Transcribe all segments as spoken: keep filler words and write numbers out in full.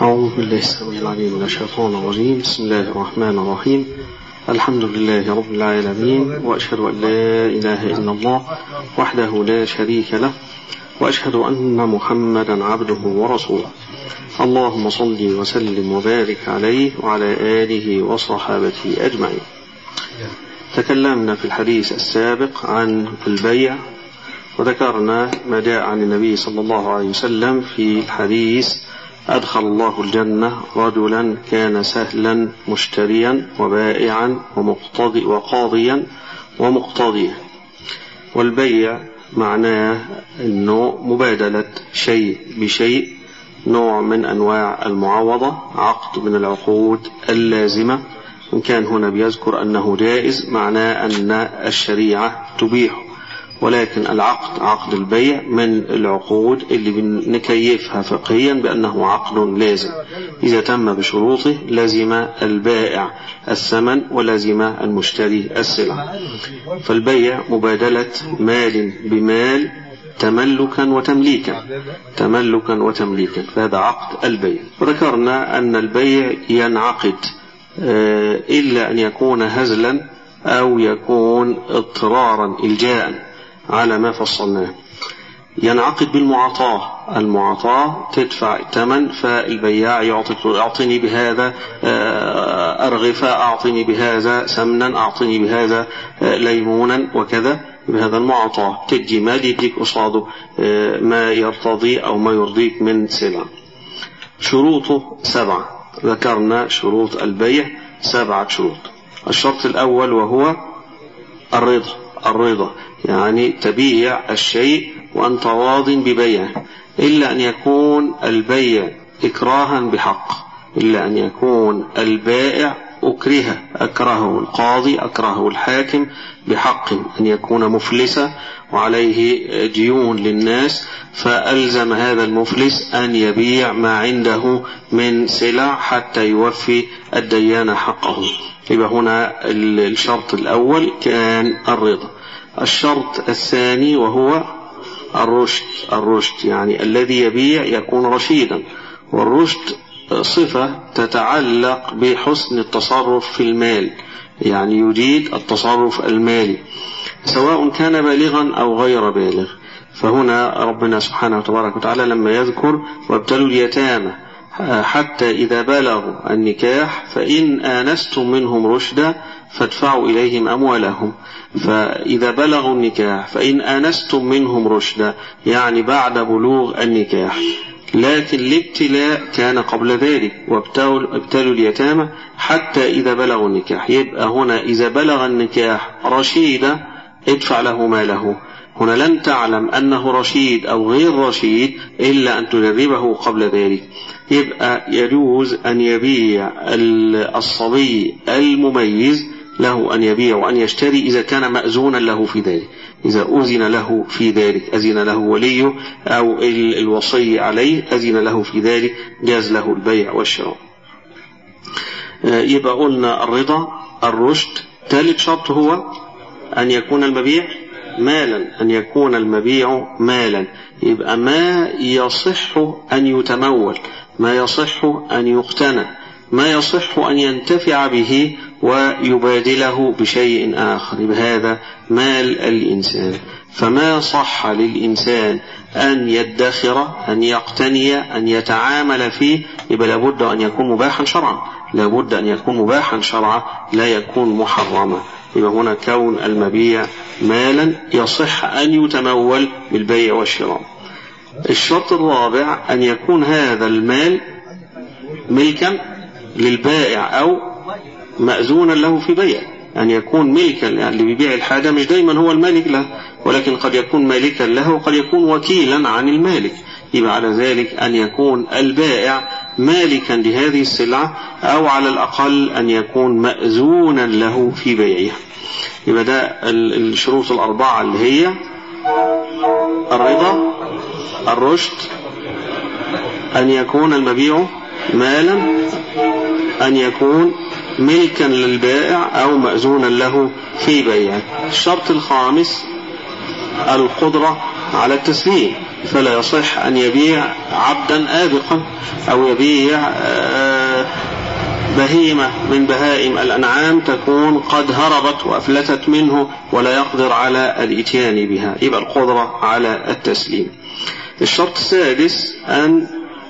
أعوذ بالله السميع العليم من الشيطان الرجيم. بسم الله الرحمن الرحيم. الحمد لله رب العالمين، وأشهد أن لا إله إلا الله وحده لا شريك له، وأشهد أن محمدا عبده ورسوله. اللهم صل وسلم وبارك عليه وعلى آله وصحابته أجمعين. تكلمنا في الحديث السابق عن البيع، وذكرنا ما جاء عن النبي صلى الله عليه وسلم في الحديث: أدخل الله الجنة رجلا كان سهلا مشتريا وبائعا ومقتضي وقاضيا ومقتضيا. والبيع معناه أنه مبادلة شيء بشيء، نوع من أنواع المعاوضة، عقد من العقود اللازمة. إن كان هنا بيذكر أنه جائز معناه أن الشريعة تبيحه، ولكن العقد عقد البيع من العقود اللي بنكيفها فقهيا بأنه عقد لازم. إذا تم بشروطه لازم البائع الثمن ولازم المشتري السلعة. فالبيع مبادلة مال بمال تملكا وتمليكا تملكا وتمليكا فهذا عقد البيع. وذكرنا أن البيع ينعقد إلا أن يكون هزلا أو يكون اضطرارا إلجاء على ما فصلناه. ينعقد بالمعاطاة، المعاطاة تدفع الثمن، فالبياع يعطيني بهذا أرغفة، أعطيني بهذا سمنا، أعطيني بهذا ليمونا، وكذا. بهذا المعاطاة تدي مال يديك قصاده ما يرتضي أو ما يرضيك من سلع. شروطه سبعة، ذكرنا شروط البيع سبعة شروط. الشرط الأول وهو الرضا. الرضا يعني تبيع الشيء وأنت راض ببيعه، إلا أن يكون البيع إكراها بحق، إلا أن يكون البائع أكره أكرهه القاضي أكرهه الحاكم بحق، أن يكون مفلسا وعليه ديون للناس، فألزم هذا المفلس أن يبيع ما عنده من سلع حتى يوفي الديان حقه. يبقى هنا الشرط الأول كان الرضا. الشرط الثاني وهو الرشد. الرشد يعني الذي يبيع يكون رشيدا، والرشد صفة تتعلق بحسن التصرف في المال، يعني يريد التصرف المالي سواء كان بالغا أو غير بالغ. فهنا ربنا سبحانه وتبارك وتعالى لما يذكر: وابتلوا اليتامى حتى إذا بلغوا النكاح فإن آنستم منهم رشدا فادفعوا إليهم أموالهم. فإذا بلغوا النكاح فإن آنستم منهم رشدا يعني بعد بلوغ النكاح، لكن الابتلاء كان قبل ذلك: وابتلوا اليتامى حتى إذا بلغوا النكاح. يبقى هنا إذا بلغ النكاح رشيدا ادفع له ماله. هنا لن تعلم أنه رشيد أو غير رشيد إلا أن تجربه قبل ذلك. يبقى يجوز أن يبيع الصبي المميز، له أن يبيع وأن يشتري إذا كان مأذونا له في ذلك، إذا أذن له في ذلك، أذن له وليه أو الوصي عليه أذن له في ذلك، جاز له البيع والشراء. يبقى قلنا الرضا، الرشد. ثالث شرط هو أن يكون المبيع مالا، أن يكون المبيع مالا. يبقى ما يصح أن يتمول، ما يصح أن يقتنى، ما يصح أن ينتفع به ويبادله بشيء آخر. بهذا مال الإنسان. فما صح للإنسان أن يدخر، أن يقتني، أن يتعامل فيه، يبقى لابد أن يكون مباحا شرعا، لابد أن يكون مباحا شرعا، لا يكون محرما. يبقى هنا كون المبيع مالا يصح أن يتمول بالبيع والشراء. الشرط الرابع أن يكون هذا المال ملكا للبائع أو مأذونا له في بيع، أن يكون ملكا، يعني اللي بيبيع الحاجة مش دايما هو المالك له، ولكن قد يكون مالكا له وقد يكون وكيلا عن المالك. يبقى على ذلك أن يكون البائع مالكا لهذه السلعة، أو على الأقل أن يكون مأذونا له في بيعها. يبقى ده الشروط الأربعة اللي هي الرضا، الرشد، أن يكون المبيع مالا، أن يكون ملكا للبائع أو مأذونا له في بيعه. الشرط الخامس القدرة على التسليم، فلا يصح أن يبيع عبدا آبقا أو يبيع بهيمة من بهائم الأنعام تكون قد هربت وأفلتت منه ولا يقدر على الإتيان بها، يبقى القدرة على التسليم. الشرط السادس أن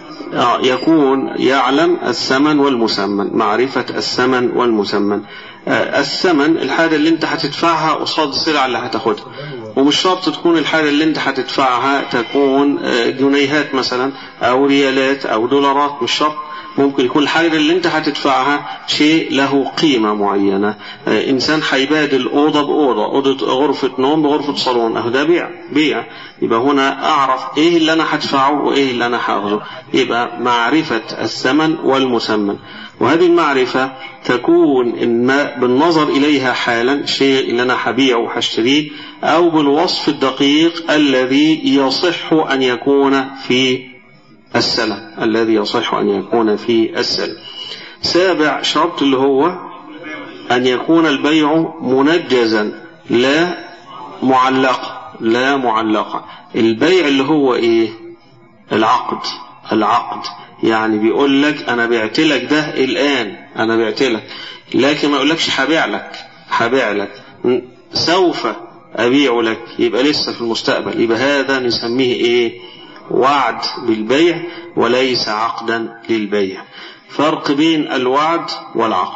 يكون يعلم الثمن والمسمن، معرفة الثمن والمسمن. الثمن الحاجة اللي انت هتدفعها قصاد السلعة اللي هتاخدها، ومش شرط تكون الحاجة اللي انت هتدفعها تكون جنيهات مثلا أو ريالات أو دولارات، مش شرط، ممكن يكون الحاجة اللي انت هتدفعها شيء له قيمة معينة. إنسان هيبادل أوضة بأوضة، أوضة غرفة نوم بغرفة صالون، أهو ده بيع بيع يبقى هنا أعرف إيه اللي أنا هدفعه وإيه اللي أنا هاخده، يبقى معرفة الثمن والمسمن. وهذه المعرفة تكون إما بالنظر إليها حالا، شيء اللي أنا هبيعه وهشتريه، أو بالوصف الدقيق الذي يصح أن يكون في السلم الذي يصح أن يكون في السلم. سابع شرط اللي هو أن يكون البيع منجزا لا معلقا، لا معلقا. البيع اللي هو إيه؟ العقد. العقد يعني بيقول لك أنا بعت لك ده الآن، أنا بعت لك، لكن ما يقولكش هبيع لك، هبيع لك سوف أبيع لك، يبقى لسه في المستقبل، يبقى هذا نسميه إيه؟ وعد بالبيع وليس عقدا للبيع. فرق بين الوعد والعقد.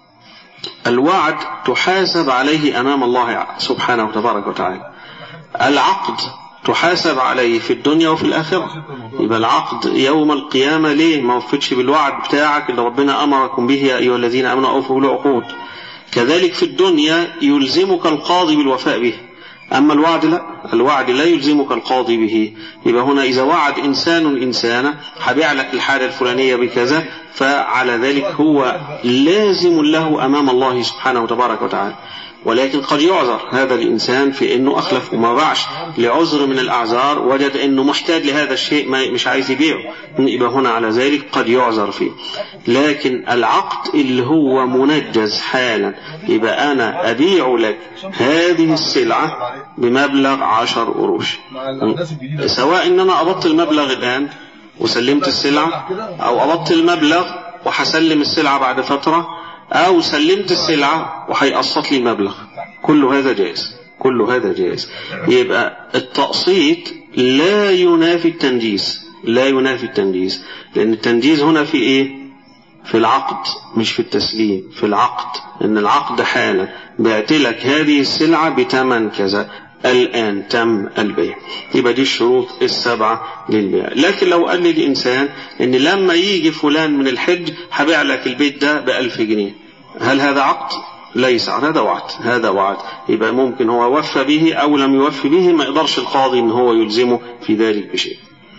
الوعد تحاسب عليه أمام الله سبحانه وتبارك وتعالى، العقد تحاسب عليه في الدنيا وفي الآخرة. يبقى العقد يوم القيامة ليه ما وفتش بالوعد بتاعك اللي ربنا أمركم به يا أيها الذين آمنوا أوفوا بالعقود؟ كذلك في الدنيا يلزمك القاضي بالوفاء به، أما الوعد لا، الوعد لا يلزمك القاضي به. يبقى هنا إذا وعد إنسان إنسانا هبيع لك الحاجة الفلانية بكذا، فعلى ذلك هو لازم له أمام الله سبحانه وتبارك وتعالى. ولكن قد يعذر هذا الإنسان في أنه أخلف وما باعش لعذر من الأعذار، وجد أنه محتاج لهذا الشيء ما مش عايز يبيعه، يبقى هنا على ذلك قد يعذر فيه. لكن العقد اللي هو منجز حالا، يبقى أنا أبيع لك هذه السلعة بمبلغ عشر قروش، سواء أن أنا أبطل المبلغ الآن وسلمت السلعة، أو أبطل المبلغ وحسلم السلعة بعد فترة، أو سلمت السلعة وحيقسط لي المبلغ، كل هذا جائز، كل هذا جائز. يبقى التقسيط لا ينافي التنجيز، لا ينافي التنجيز، لأن التنجيز هنا في إيه؟ في العقد مش في التسليم، في العقد. إن العقد حالا بعت لك هذه السلعة بثمن كذا، الآن تم البيع. يبقى دي الشروط السبعة للبيع. لكن لو قال لي الإنسان إن لما يجي فلان من الحج هبيع لك البيت ده بألف جنيه، هل هذا عقد؟ ليس، هذا وعد، هذا وعد. يبقى ممكن هو وفى به أو لم يوفي به، ما يقدرش القاضي إن هو يلزمه في ذلك بشيء.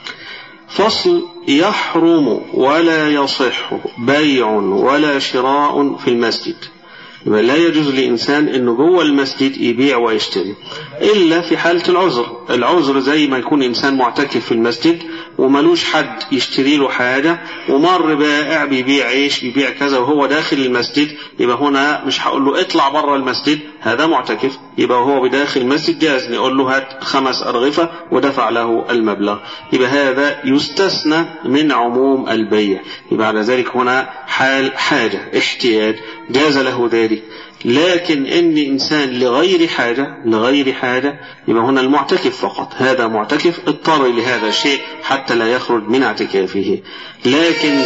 فصل: يحرم ولا يصح بيع ولا شراء في المسجد. لا يجوز لإنسان إنه جوه المسجد يبيع ويشتري إلا في حالة العذر. العذر زي ما يكون إنسان معتكف في المسجد وملوش حد يشتري له حاجة، ومر بائع بيبيع عيش بيبيع كذا وهو داخل المسجد، يبقى هنا مش هقول له اطلع بره المسجد، هذا معتكف، يبقى هو بداخل المسجد جاز نقول له هات خمس أرغفة ودفع له المبلغ، يبقى هذا يستثنى من عموم البيع. يبقى على ذلك هنا حال حاجة احتياج جاز له ذلك. لكن إن إنسان لغير حاجة لغير حاجة يبقى هنا المعتكف فقط، هذا معتكف اضطر لهذا الشيء حتى لا يخرج من اعتكافه. لكن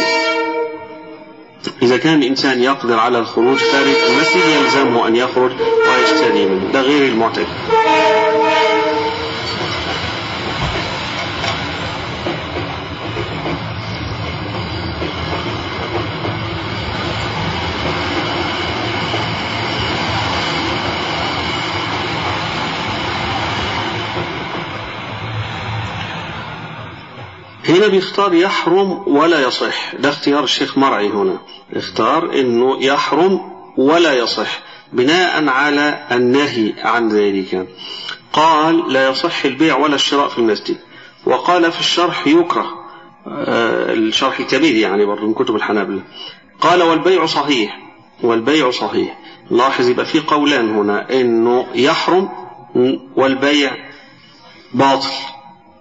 إذا كان الإنسان يقدر على الخروج خارج المسجد يلزمه أن يخرج ويشتري منه، ده غير المعتكف. هنا بيختار يحرم ولا يصح، ده اختيار الشيخ مرعي. هنا اختار انه يحرم ولا يصح بناء على النهي عن ذلك. قال لا يصح البيع ولا الشراء في المسجد، وقال في الشرح يكره، آه الشرح الكبير يعني برضو من كتب الحنابلة. قال والبيع صحيح، والبيع صحيح. لاحظ يبقى في قولان هنا، انه يحرم والبيع باطل،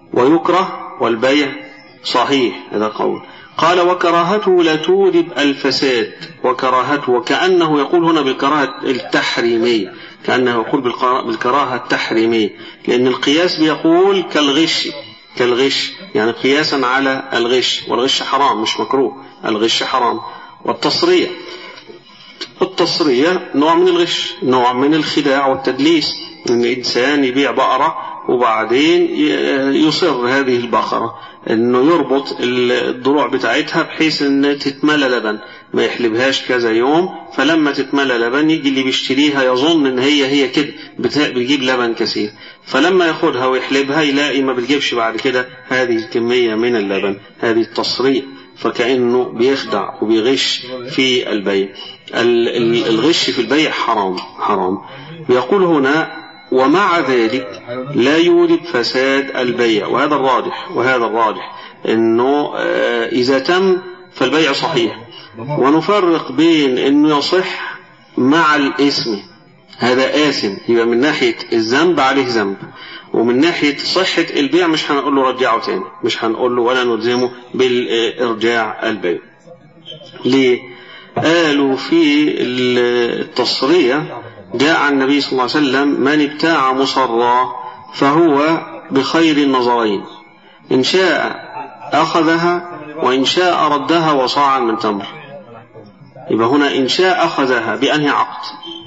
ويكره والبيع صحيح. هذا قول. قال وكراهته لا توجب الفساد. وكراهته وكأنه يقول هنا بالكراهة التحريمية، كأنه يقول بالكراهة التحريمية، لأن القياس بيقول كالغش، كالغش يعني قياسا على الغش، والغش حرام مش مكروه، الغش حرام. والتصرية، التصرية نوع من الغش، نوع من الخداع والتدليس، ان الانسان يبيع بقرة وبعدين يصر هذه البقرة انه يربط الضلوع بتاعتها بحيث ان تتملى لبن، ما يحلبهاش كذا يوم، فلما تتملى لبن يجي اللي بيشتريها يظن ان هي هي كده بتجيب لبن كثير، فلما ياخدها ويحلبها يلاقي ما بتجيبش بعد كده هذه الكمية من اللبن. هذه التصرية، فكأنه بيخدع وبيغش في البيع. الغش في البيع حرام حرام. بيقول هنا ومع ذلك لا يوجب فساد البيع، وهذا الراجح، وهذا الراجح انه اذا تم فالبيع صحيح. ونفرق بين انه يصح مع الاسم، هذا آثم، يبقى من ناحية الذنب عليه ذنب، ومن ناحية صحة البيع مش هنقول له رجعه تاني، مش هنقول له ولا نلزمه بالارجاع البيع. ليه؟ قالوا في التصرية جاء عن النبي صلى الله عليه وسلم من ابتاع مصرا فهو بخير النظرين، إن شاء أخذها وإن شاء ردها وصاعا من تمر. يبقى هنا إن شاء أخذها بأنهي عقد؟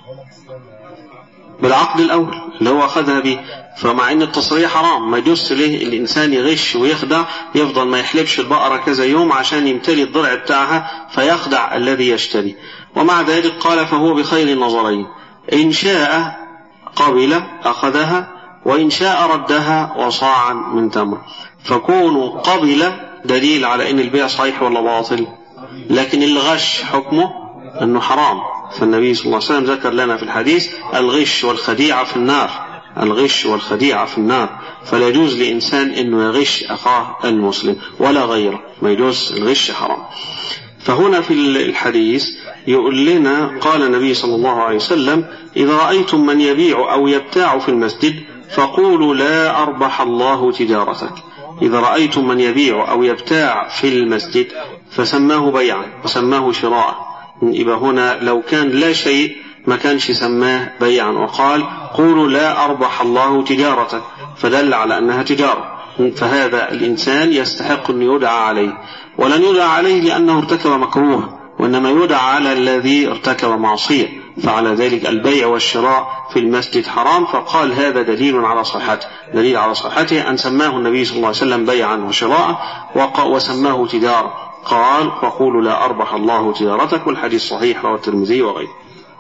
بالعقد الأول اللي هو أخذها به. فمع أن التصريح حرام ما يجوز له الإنسان يغش ويخدع، يفضل ما يحلبش البقرة كذا يوم عشان يمتلي الضرع بتاعها فيخدع الذي يشتري. ومع ذلك قال فهو بخير النظرين، إن شاء قبل أخذها وإن شاء ردها وصاعا من تمر. فكونوا قبل دليل على أن البيع صحيح ولا باطل، لكن الغش حكمه أنه حرام. فالنبي صلى الله عليه وسلم ذكر لنا في الحديث الغش والخديعة في النار، الغش والخديعة في النار. فلا يجوز لإنسان أنه يغش أخاه المسلم ولا غيره، ما يجوز، الغش حرام. فهنا في الحديث يقول لنا قال النبي صلى الله عليه وسلم إذا رأيتم من يبيع أو يبتاع في المسجد فقولوا لا أربح الله تجارتك. إذا رأيتم من يبيع أو يبتاع في المسجد فسماه بيعا وسماه شراء. يبقى هنا لو كان لا شيء ما كانش سماه بيعا وقال قولوا لا أربح الله تجارتك، فدل على أنها تجارة. فهذا الإنسان يستحق أن يدعى عليه، ولن يدعى عليه لأنه ارتكب مكروه، وإنما يدعى على الذي ارتكب معصية. فعلى ذلك البيع والشراء في المسجد حرام. فقال هذا دليل على صحته، دليل على صحته أن سماه النبي صلى الله عليه وسلم بيعا وشراء وسماه تجارة. قال فقولوا لا أربح الله تجارتك، والحديث صحيح رواه الترمذي وغيره.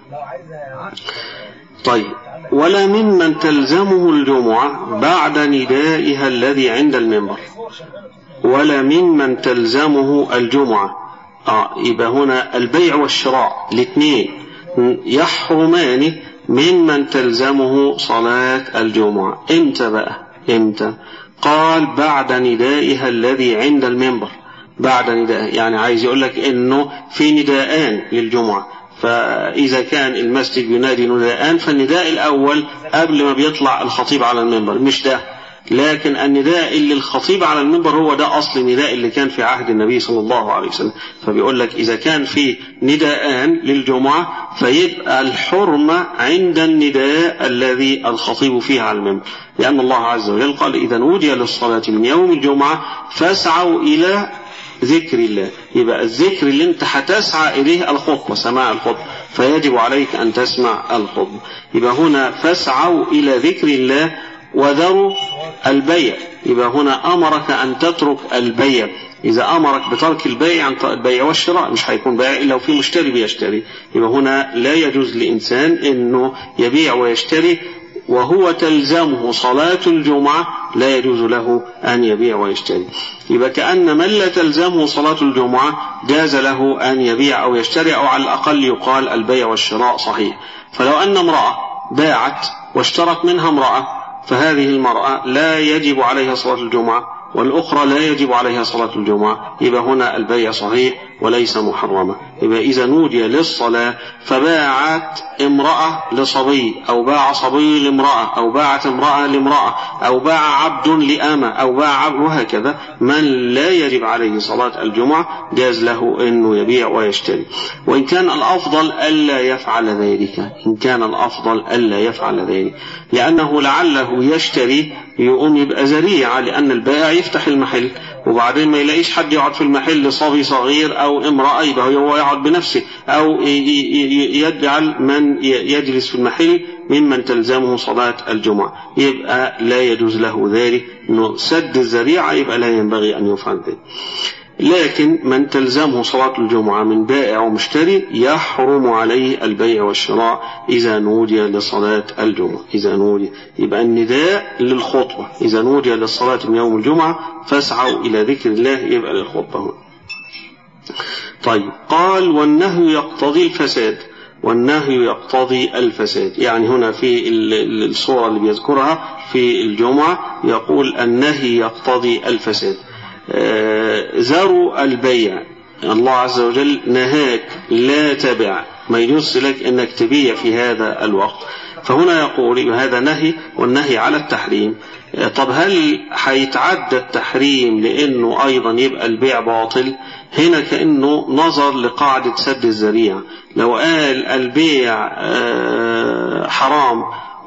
طيب، ولا ممن تلزمه الجمعة بعد ندائها الذي عند المنبر، ولا ممن تلزمه الجمعة. آه يبقى هنا البيع والشراء الاثنين يحرمان ممن تلزمه صلاة الجمعة. امتى بقى؟ امتى؟ قال بعد ندائها الذي عند المنبر. بعد نداء يعني عايز يقول لك انه في نداءان للجمعة، فإذا كان المسجد ينادي نداءان فالنداء الأول قبل ما بيطلع الخطيب على المنبر، مش ده، لكن النداء اللي الخطيب على المنبر هو ده أصل النداء اللي كان في عهد النبي صلى الله عليه وسلم. فبيقول لك إذا كان في نداءان للجمعة فيبقى الحرمة عند النداء الذي الخطيب فيه على المنبر، لأن الله عز وجل قال إذا نودي للصلاة من يوم الجمعة فاسعوا إلى ذكر الله. يبقى الذكر اللي انت هتسعى إليه الخطبة، سماع الخطبة، فيجب عليك أن تسمع الخطبة. يبقى هنا فاسعوا إلى ذكر الله وذروا البيع. يبقى هنا أمرك أن تترك البيع. إذا أمرك بترك البيع عن البيع والشراء مش هيكون بيع إلا وفي مشتري بيشتري. يبقى هنا لا يجوز لإنسان أنه يبيع ويشتري وهو تلزمه صلاة الجمعة، لا يجوز له أن يبيع ويشتري. يبقى كأن من لا تلزمه صلاة الجمعة جاز له أن يبيع أو يشتري، أو على الأقل يقال البيع والشراء صحيح. فلو أن امرأة باعت واشترت منها امرأة، فهذه المرأة لا يجب عليها صلاة الجمعة والأخرى لا يجب عليها صلاة الجمعة، يبقى هنا البيع صحيح وليس محرما. يبقى إذا نودي للصلاة فباعت امرأة لصبي، أو باع صبي لامرأة، أو باعت امرأة لامرأة، أو باع عبد لأمة، أو باع عبد، وهكذا من لا يجب عليه صلاة الجمعة جاز له أنه يبيع ويشتري. وإن كان الأفضل ألا يفعل ذلك، إن كان الأفضل ألا يفعل ذلك، لأنه لعله يشتري يقوم يبقى ذريعة، لأن البائع يفتح المحل وبعدين ما يلاقيش حد يقعد في المحل، صبي صغير أو امرأة، يبقى هو يقعد بنفسه، أو يجعل من يجلس في المحل ممن تلزمه صلاة الجمعة، يبقى لا يجوز له ذلك، إنه سد الذريعة، يبقى لا ينبغي أن يفعل ذلك. لكن من تلزمه صلاة الجمعة من بائع ومشتري يحرم عليه البيع والشراء إذا نودي لصلاة الجمعة. إذا نودي يبقى النداء للخطبة، إذا نودي للصلاة من يوم الجمعة فاسعوا إلى ذكر الله، يبقى للخطبة. طيب، قال والنهي يقتضي الفساد. والنهي يقتضي الفساد، يعني هنا في الصورة اللي بيذكرها في الجمعة يقول النهي يقتضي الفساد. ذروا البيع، الله عز وجل نهاك لا تبع، ما يجوز لك انك تبيع في هذا الوقت، فهنا يقول هذا نهي، والنهي على التحريم. طب هل هيتعدى التحريم لانه ايضا يبقى البيع باطل؟ هنا كأنه نظر لقاعدة سد الذريعة. لو قال البيع حرام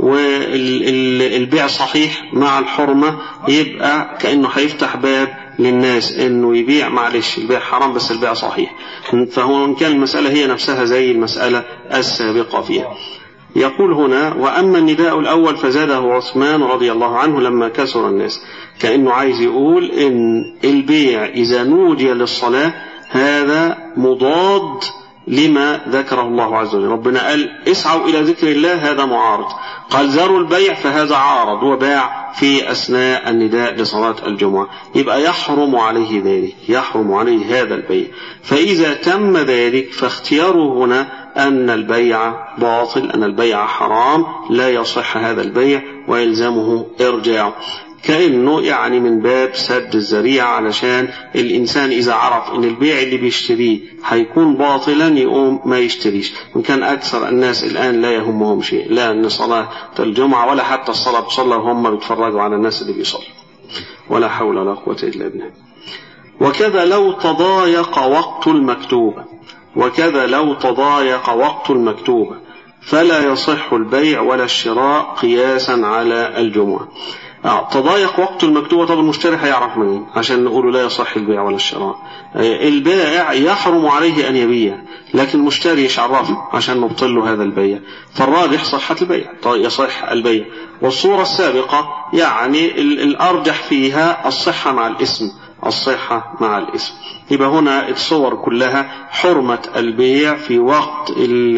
والبيع صحيح مع الحرمة، يبقى كأنه هيفتح باب للناس انه يبيع، معلش البيع حرام بس البيع صحيح، فهو ان كان المسألة هي نفسها زي المسألة السابقة فيها. يقول هنا وأما النداء الأول فزاده عثمان رضي الله عنه لما كسر الناس، كأنه عايز يقول إن البيع إذا نودي للصلاة هذا مضاد لما ذكره الله عز وجل. ربنا قال اسعوا إلى ذكر الله، هذا معارض. قال ذروا البيع، فهذا عارض وباع في أثناء النداء لصلاة الجمعة، يبقى يحرم عليه ذلك، يحرم عليه هذا البيع. فإذا تم ذلك فاختياره هنا أن البيع باطل، أن البيع حرام، لا يصح هذا البيع ويلزمه إرجاع، كأنه يعني من باب سد الذريعة، علشان الإنسان إذا عرف أن البيع اللي بيشتريه هيكون باطلا يقوم ما يشتريش. وكان أكثر الناس الآن لا يهمهم شيء، لا أن صلاة الجمعة ولا حتى الصلاة بتصلى وهم بيتفرجوا على الناس اللي بيصلوا، ولا حول ولا قوة إلا بالله. وكذا لو تضايق وقت المكتوبة، وكذا لو تضايق وقت المكتوبة فلا يصح البيع ولا الشراء قياسا على الجمعة. آه تضايق وقت المكتوبة، طب المشتري هيعرف منين عشان نقوله لا يصح البيع ولا الشراء؟ آه البائع يحرم عليه أن يبيع، لكن المشتري يعرفه عشان نبطل له هذا البيع، فالراجح صحة البيع، يصح البيع. والصورة السابقة يعني الأرجح فيها الصحة مع الاسم، الصحة مع الاسم. يبقى هنا الصور كلها حرمة البيع في وقت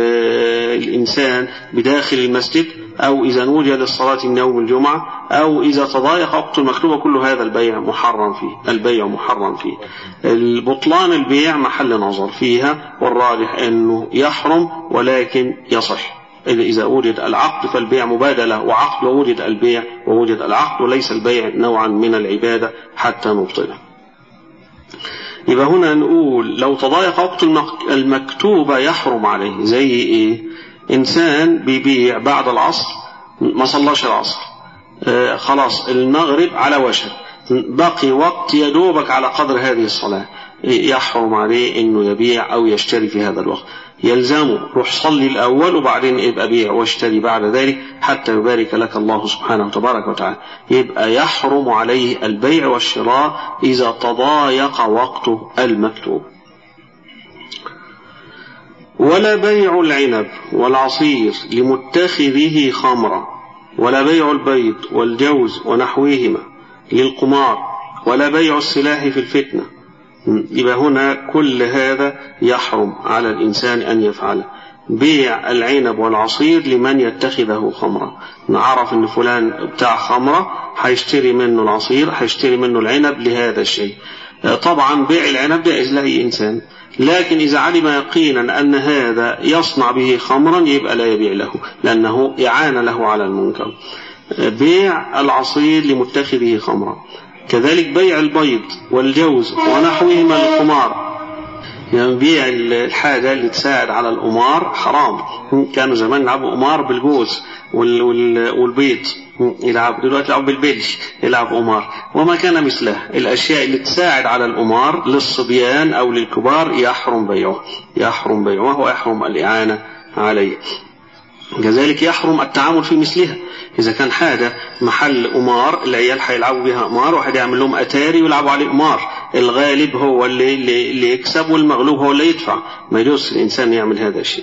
الإنسان بداخل المسجد، أو إذا نودي للصلاة من يوم الجمعة، أو إذا تضايق وقت المكتوبة، كل هذا البيع محرم فيه، البيع محرم فيه. البطلان البيع محل نظر فيها، والراجح أنه يحرم ولكن يصح. إذا وجد العقد فالبيع مبادلة وعقد، ووجد البيع ووجد العقد، وليس البيع نوعا من العبادة حتى نبطله. يبقى هنا نقول لو تضايق وقت المكتوبة يحرم عليه. زي إيه؟ إنسان بيبيع بعد العصر، ما صلاش العصر، آه خلاص المغرب على وشك، بقي وقت يدوبك على قدر هذه الصلاة، يحرم عليه إنه يبيع أو يشتري في هذا الوقت. يلزمه روح صلي الأول وبعدين يبقى بيع واشتري بعد ذلك حتى يبارك لك الله سبحانه وتبارك وتعالى. يبقى يحرم عليه البيع والشراء إذا تضايق وقته المكتوب. ولا بيع العنب والعصير لمتخذه خمرا، ولا بيع البيض والجوز ونحوهما للقمار، ولا بيع السلاح في الفتنة. يبقى هنا كل هذا يحرم على الإنسان أن يفعله. بيع العنب والعصير لمن يتخذه خمرا، نعرف أن فلان بتاع خمرة هيشتري منه العصير، هيشتري منه العنب لهذا الشيء. طبعا بيع العنب جائز لأي إنسان، لكن إذا علم يقينا أن هذا يصنع به خمرا يبقى لا يبيع له، لأنه إعانة له على المنكر. بيع العصير لمتخذه خمرا، كذلك بيع البيض والجوز ونحوهما للقمار. يعني بيع الحاجة اللي تساعد على الأمار حرام. كانوا زمان يلعبوا أمار بالجوز والبيض، يلعب دلوقتي يلعب بالبلج، يلعب أمار وما كان مثله. الأشياء اللي تساعد على الأمار للصبيان أو للكبار يحرم بيعه، يحرم بيعه ويحرم الإعانة عليه. كذلك يحرم التعامل في مثلها. إذا كان حاجة محل أمار العيال هيلعبوا بها أمار، واحد يعمل لهم أتاري ويلعبوا عليه أمار، الغالب هو اللي, اللي يكسب والمغلوب هو اللي يدفع، ما يجوز الإنسان يعمل هذا الشيء.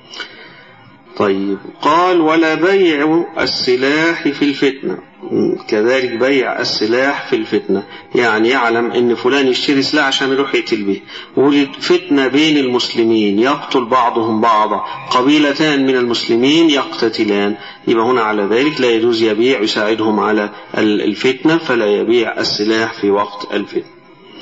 طيب قال ولا بيع السلاح في الفتنة، كذلك بيع السلاح في الفتنة، يعني يعلم ان فلان يشتري سلاح عشان يروح يقتل به، ولد فتنة بين المسلمين يقتل بعضهم بعضا، قبيلتان من المسلمين يقتتلان، يبقى هنا على ذلك لا يجوز يبيع يساعدهم على الفتنة، فلا يبيع السلاح في وقت الفتنة.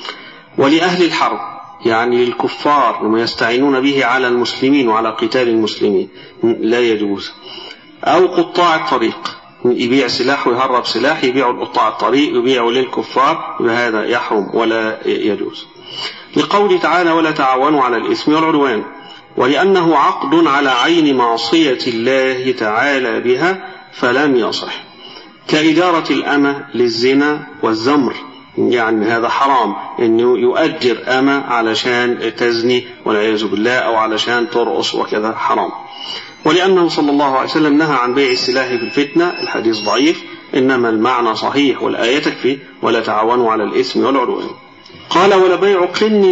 ولأهل الحرب يعني للكفار لما يستعينون به على المسلمين وعلى قتال المسلمين لا يجوز. أو قطاع الطريق يبيع سلاح ويهرب سلاح، يبيع القطاع الطريق يبيعه للكفار، وهذا يحرم ولا يجوز. لقوله تعالى ولا تعاونوا على الإثم والعدوان، ولأنه عقد على عين معصية الله تعالى بها فلم يصح، كإجارة الأمة للزنا والزمر، يعني هذا حرام انه يؤجر أمة علشان تزني والعياذ بالله او علشان ترقص وكذا حرام. ولأنه صلى الله عليه وسلم نهى عن بيع السلاح في الفتنة، الحديث ضعيف انما المعنى صحيح والآية تكفي ولا تعاونوا على الإثم والعدوان. قال ولا بيع قن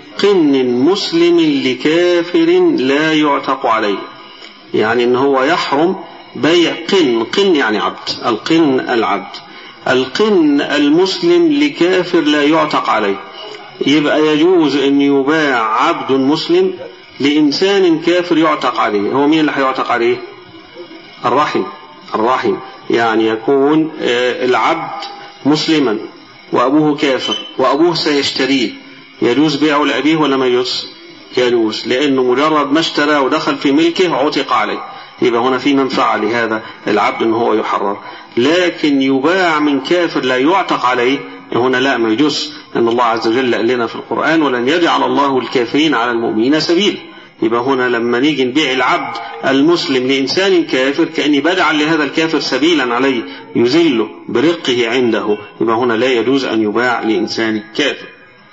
قن مسلم لكافر لا يعتق عليه، يعني ان هو يحرم بيع قن، قن يعني عبد، القن العبد، القن المسلم لكافر لا يعتق عليه، يبقى يجوز أن يباع عبد مسلم لإنسان كافر يعتق عليه. هو مين اللي هيعتق عليه؟ الرحم، الرحم يعني يكون العبد مسلما وأبوه كافر وأبوه سيشتريه، يجوز بيعه لأبيه ولا ما يجوز؟ يجوز، لأنه مجرد ما اشترى ودخل في ملكه عتق عليه، يبقى هنا في منفعة لهذا العبد أنه هو يحرر. لكن يباع من كافر لا يعتق عليه هنا لا، ما يجوز، أن الله عز وجل قال لنا في القرآن ولن يجعل الله الكافرين على المؤمنين سبيل. يبقى هنا لما نيجي نبيع العبد المسلم لإنسان كافر كأني بدعا لهذا الكافر سبيلا عليه يذله برقه عنده، يبقى هنا لا يجوز أن يباع لإنسان كافر.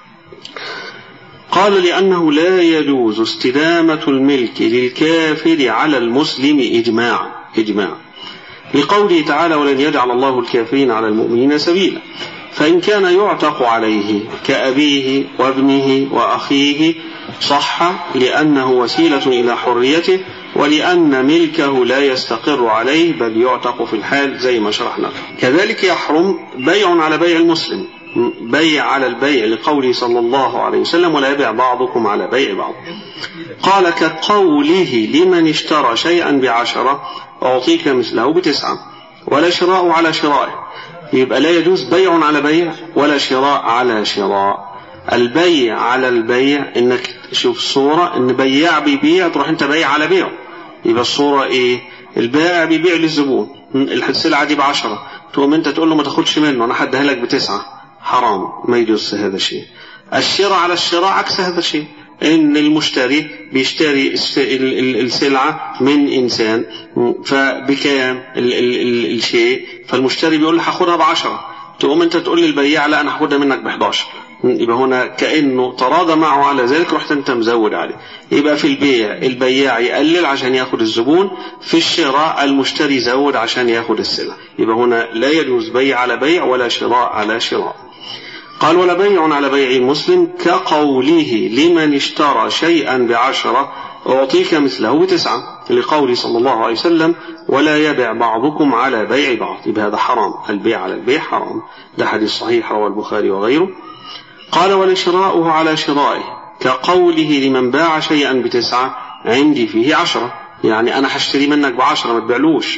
قال لأنه لا يجوز استدامة الملك للكافر على المسلم إجماع إجماع لقوله تعالى ولن يجعل الله الكافرين على المؤمنين سبيلا. فإن كان يعتق عليه كأبيه وابنه وأخيه صح، لأنه وسيلة إلى حريته، ولأن ملكه لا يستقر عليه بل يعتق في الحال زي ما شرحنا. كذلك يحرم بيع على بيع المسلم، بيع على البيع لقوله صلى الله عليه وسلم ولا يبيع بعضكم على بيع بعض. قال كقوله لمن اشترى شيئا بعشرة أعطيك مثله بتسعة، ولا شراء على شراء، يبقى لا يجوز بيع على بيع ولا شراء على شراء. البيع على البيع انك تشوف الصورة ان بياع بيبيع تروح انت بيع على بيع، يبقى الصورة ايه؟ البائع بيبيع للزبون السلعة دي بعشرة، تقوم انت تقول له ما تاخدش منه انا حدها لك بتسعة، حرام، ما يجوز هذا الشيء. الشراء على الشراء عكس هذا الشيء، ان المشتري بيشتري السلعة من انسان فبكام الشيء، فالمشتري بيقول له هاخدها بعشرة، تقوم انت تقول للبياع لا انا هاخدها منك بحداشر، يبقى هنا كأنه تراضى معه على ذلك، رحت انت مزود عليه. يبقى في البيع البياع يقلل عشان ياخد الزبون، في الشراء المشتري يزود عشان ياخد السلعة، يبقى هنا لا يجوز بيع على بيع ولا شراء على شراء. قال ولا بيع على بيع المسلم كقوله لمن اشترى شيئا بعشرة أعطيك مثله بتسعة، لقول صلى الله عليه وسلم ولا يبيع بعضكم على بيع بعض، يبقى هذا حرام، البيع على البيع حرام، ده حديث صحيح رواه البخاري وغيره. قال ولا شراؤه على شرائه كقوله لمن باع شيئا بتسعة عندي فيه عشرة، يعني أنا هشتري منك بعشرة ما تبيعلوش،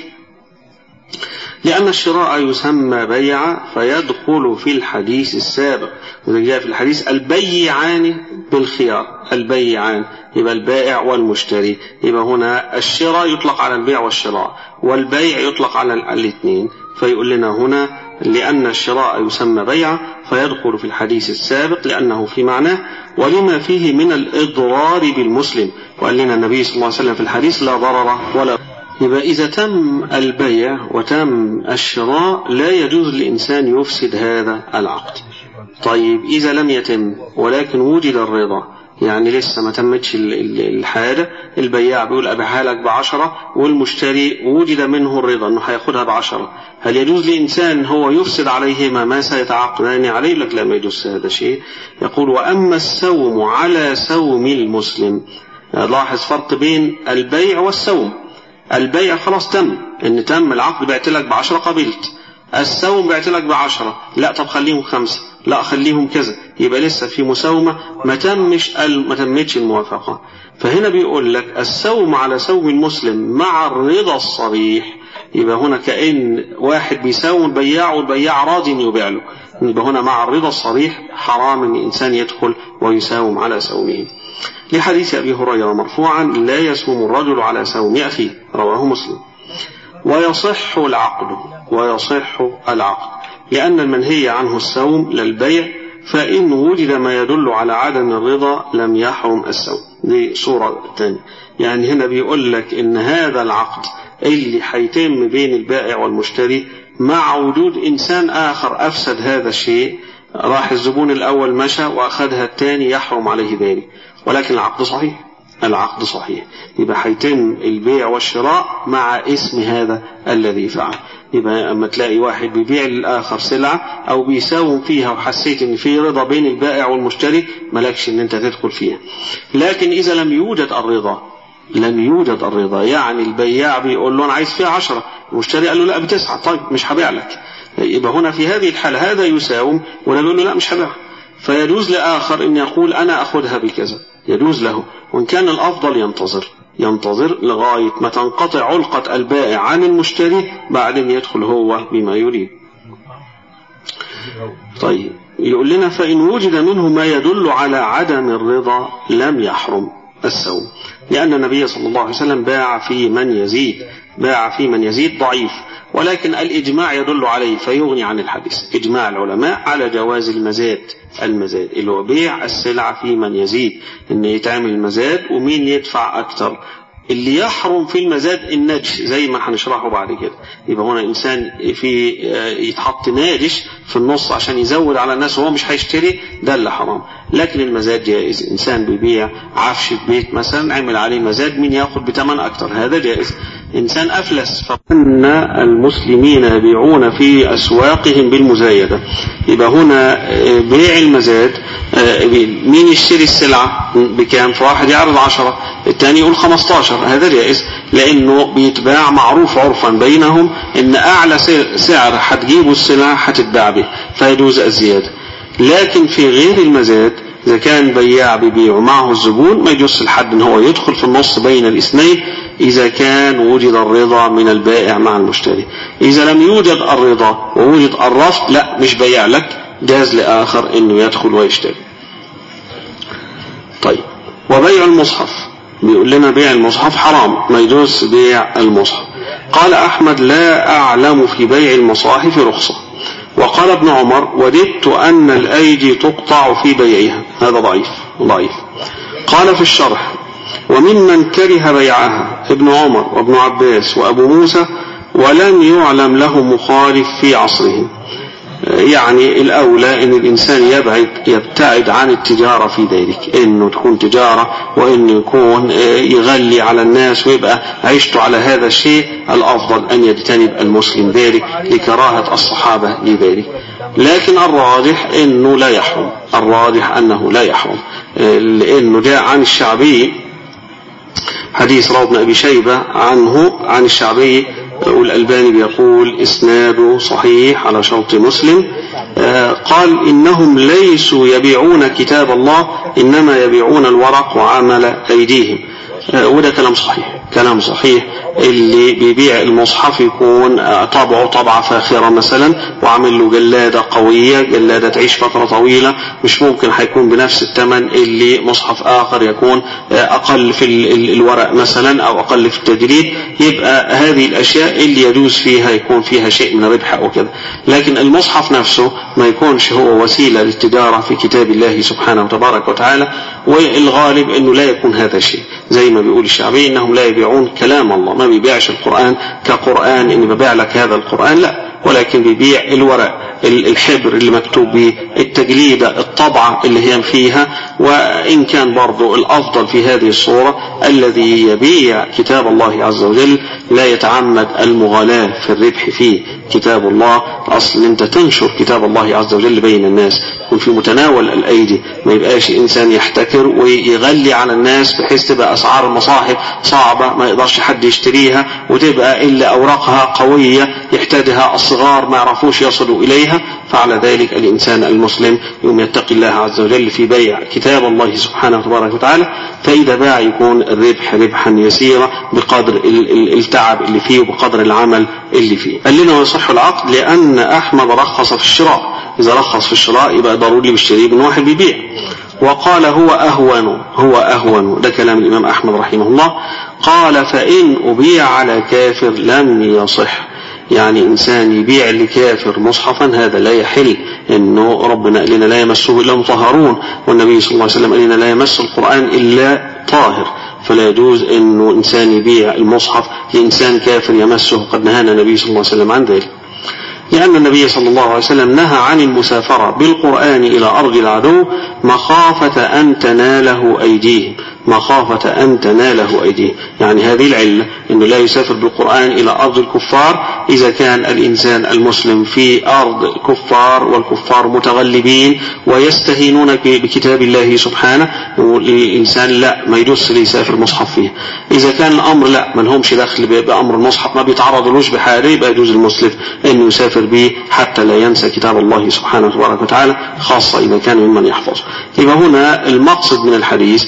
لأن الشراء يسمى بيع فيدخل في الحديث السابق، وإذا جاء في الحديث البيعان بالخيار، البيعان يبقى البائع والمشتري، يبقى هنا الشراء يطلق على البيع والشراء والبيع يطلق على الاثنين، فيقول لنا هنا لأن الشراء يسمى بيعا فيدخل في الحديث السابق لأنه في معناه ولما فيه من الإضرار بالمسلم. وقال لنا النبي صلى الله عليه وسلم في الحديث لا ضرر ولا. يبقى إذا تم البيع وتم الشراء لا يجوز للإنسان يفسد هذا العقد. طيب إذا لم يتم ولكن وجد الرضا، يعني لسه ما تمتش الحاجة، البياع بيقول أبيعها لك بعشرة والمشتري وجد منه الرضا أنه هياخدها بعشرة، هل يجوز لإنسان هو يفسد عليهما ما سيتعاقدان عليه؟ لك لا، ما يجوز هذا شيء. يقول وأما السوم على سوم المسلم، لاحظ فرق بين البيع والسوم. البيع خلاص تم، ان تم العقد، بعت لك بعشرة قبلت. السوم بعت لك بعشرة، لا طب خليهم خمسة، لا خليهم كذا، يبقى لسه في مساومة، ما تمش ما تمتش الموافقة. فهنا بيقول لك السوم على سوم المسلم مع الرضا الصريح، يبقى هنا كأن واحد بيساوم البياع والبياع راض يبيع له، يبقى هنا مع الرضا الصريح حرام ان الانسان يدخل ويساوم على سومه. لحديث أبي هريرة مرفوعا لا يسوم الرجل على سوم أخيه، رواه مسلم. ويصح العقد ويصح العقد لأن المنهي عنه السوم للبيع، فإن وجد ما يدل على عدم الرضا لم يحرم السوم. دي صورة ثانية، يعني هنا بيقول لك إن هذا العقد اللي حيتم بين البائع والمشتري مع وجود إنسان آخر أفسد هذا الشيء، راح الزبون الأول مشى وأخذها الثاني، يحرم عليه ذلك، ولكن العقد صحيح، العقد صحيح. يبقى حيتم البيع والشراء مع اسم هذا الذي فعل. يبقى أما تلاقي واحد بيبيع للآخر سلعة أو بيساوم فيها وحسيت إن في رضا بين البائع والمشتري، ملكش إن أنت تدخل فيها. لكن إذا لم يوجد الرضا، لم يوجد الرضا، يعني البياع بيقول له أنا عايز فيها عشرة، المشتري قال له لا بتسعة، طيب مش هبيع لك، يبقى هنا في هذه الحالة هذا يساوم ولا بيقول له لا مش هبيع، فيجوز لآخر إن يقول أنا أخذها بكذا، يجوز له. وإن كان الأفضل ينتظر ينتظر لغاية ما تنقطع علقة البائع عن المشتري، بعدين يدخل هو بما يريد. طيب يقول لنا فإن وجد منه ما يدل على عدم الرضا لم يحرم السوم، لأن النبي صلى الله عليه وسلم باع في من يزيد، باع في من يزيد ضعيف، ولكن الإجماع يدل عليه فيغني عن الحديث. إجماع العلماء على جواز المزاد، المزاد اللي هو بيع السلعة في من يزيد، إن يتعمل مزاد ومين يدفع أكتر. اللي يحرم في المزاد النجش زي ما هنشرحه بعد كده، يبقى هنا إنسان في يتحط ناجش في النص عشان يزود على الناس وهو مش هيشتري، ده اللي حرام. لكن المزاد جائز، إنسان بيبيع عفش بيت مثلا عمل عليه مزاد، مين ياخد بثمن أكتر، هذا جائز. إنسان أفلس فأن المسلمين يبيعون في أسواقهم بالمزايدة، يبقى هنا بيع المزاد، مين يشتري السلعة بكام، فواحد يعرض عشرة الثاني يقول خمستاشر، هذا جائز، لأنه بيتباع معروف عرفا بينهم إن أعلى سعر هتجيبوا السلعة هتتباع به، فيجوز الزيادة. لكن في غير المزاد إذا كان بياع بيبيع معه الزبون، ما يجوز الحد إن هو يدخل في النص بين الاثنين إذا كان وجد الرضا من البائع مع المشتري. إذا لم يوجد الرضا ووجد الرفض، لا مش بيع لك، جاز لآخر إنه يدخل ويشتري. طيب وبيع المصحف، بيقول لنا بيع المصحف حرام، ما يجوز بيع المصحف. قال أحمد لا أعلم في بيع المصاحف رخصة. وقال ابن عمر وددت أن الأيدي تقطع في بيعها، هذا ضعيف ضعيف. قال في الشرح وممن كره بيعها ابن عمر وابن عباس وأبو موسى ولم يعلم له مخالف في عصرهم. يعني الأولى أن الإنسان يبعد يبتعد عن التجارة في ذلك، إنه تكون تجارة وإنه يكون يغلي على الناس ويبقى عيشته على هذا الشيء، الأفضل أن يجتنب المسلم ذلك لكراهة الصحابة لذلك. لكن الراجح أنه لا يحرم، الراجح أنه لا يحرم، لأنه جاء عن الشعبي حديث رواه ابن أبي شيبة عنه عن الشعبي، والألباني بيقول إسناده صحيح على شرط مسلم. قال إنهم ليسوا يبيعون كتاب الله، إنما يبيعون الورق وعمل أيديهم، وده كلام صحيح، كلام صحيح. اللي بيبيع المصحف يكون طبعه طبعة فاخرة مثلا وعمل له جلادة قوية، جلادة تعيش فترة طويلة، مش ممكن هيكون بنفس الثمن اللي مصحف آخر يكون أقل في الورق مثلا أو أقل في التجريد. يبقى هذه الأشياء اللي يجوز فيها يكون فيها شيء من الربح أو كذا، لكن المصحف نفسه ما يكونش هو وسيلة للتجارة في كتاب الله سبحانه وتبارك وتعالى. والغالب أنه لا يكون هذا شيء، زي ما بيقول الشعبي إنهم لا يبيعون كلام الله، ما بيبيعش القرآن كقرآن إني ببيع لك هذا القرآن، لا، ولكن بيبيع الورق، الحبر اللي مكتوب به، التجليدة، الطبعة اللي هي فيها. وإن كان برضو الأفضل في هذه الصورة الذي يبيع كتاب الله عز وجل لا يتعمد المغالاة في الربح فيه. كتاب الله أصل أنت تنشر كتاب الله عز وجل بين الناس، يكون في متناول الأيدي، ما يبقاش إنسان يحتكر ويغلي على الناس بحيث تبقى أسعار المصاحف صعبة ما يقدرش حد يشتريها، وتبقى إلا أوراقها قوية يحتاجها الصغار ما يعرفوش يصلوا إليها. فعلى ذلك الإنسان المسلم يوم يتقي الله عز وجل في بيع كتاب الله سبحانه وتبارك وتعالى، فإذا باع يكون الربح ربحا يسيرا بقدر التعب اللي فيه وبقدر العمل اللي فيه. قال لنا ويصح العقد لأن أحمد رخص في الشراء، إذا رخص في الشراء يبقى ضروري بيشتريه من واحد بيبيع. وقال هو أهون، هو أهون، ده كلام الإمام أحمد رحمه الله. قال فإن أبيع على كافر لم يصح، يعني إنسان يبيع لكافر مصحفا هذا لا يحل، إنه ربنا قال لنا لا يمسه إلا مطهرون، والنبي صلى الله عليه وسلم قال لنا لا يمس القرآن إلا طاهر، فلا يجوز إنه إنسان يبيع المصحف لإنسان كافر يمسه، قد نهانا النبي صلى الله عليه وسلم عن ذلك، لأن النبي صلى الله عليه وسلم نهى عن المسافرة بالقرآن إلى أرض العدو مخافة أن تناله أيديهم، مخافة أن تناله أيديهم، يعني هذه العلة أنه لا يسافر بالقرآن إلى أرض الكفار إذا كان الإنسان المسلم في أرض الكفار والكفار متغلبين ويستهينون بكتاب الله سبحانه، الإنسان لا ما يجوز يسافر مصحف فيه. إذا كان الأمر لا ما لهمش دخل بأمر المصحف، ما بيتعرضلوش بحاله، يبقى يجوز المسلم أن يسافر به حتى لا ينسى كتاب الله سبحانه وتبارك وتعالى، خاصة إذا كان ممن يحفظ. يبقى هنا المقصد من الحديث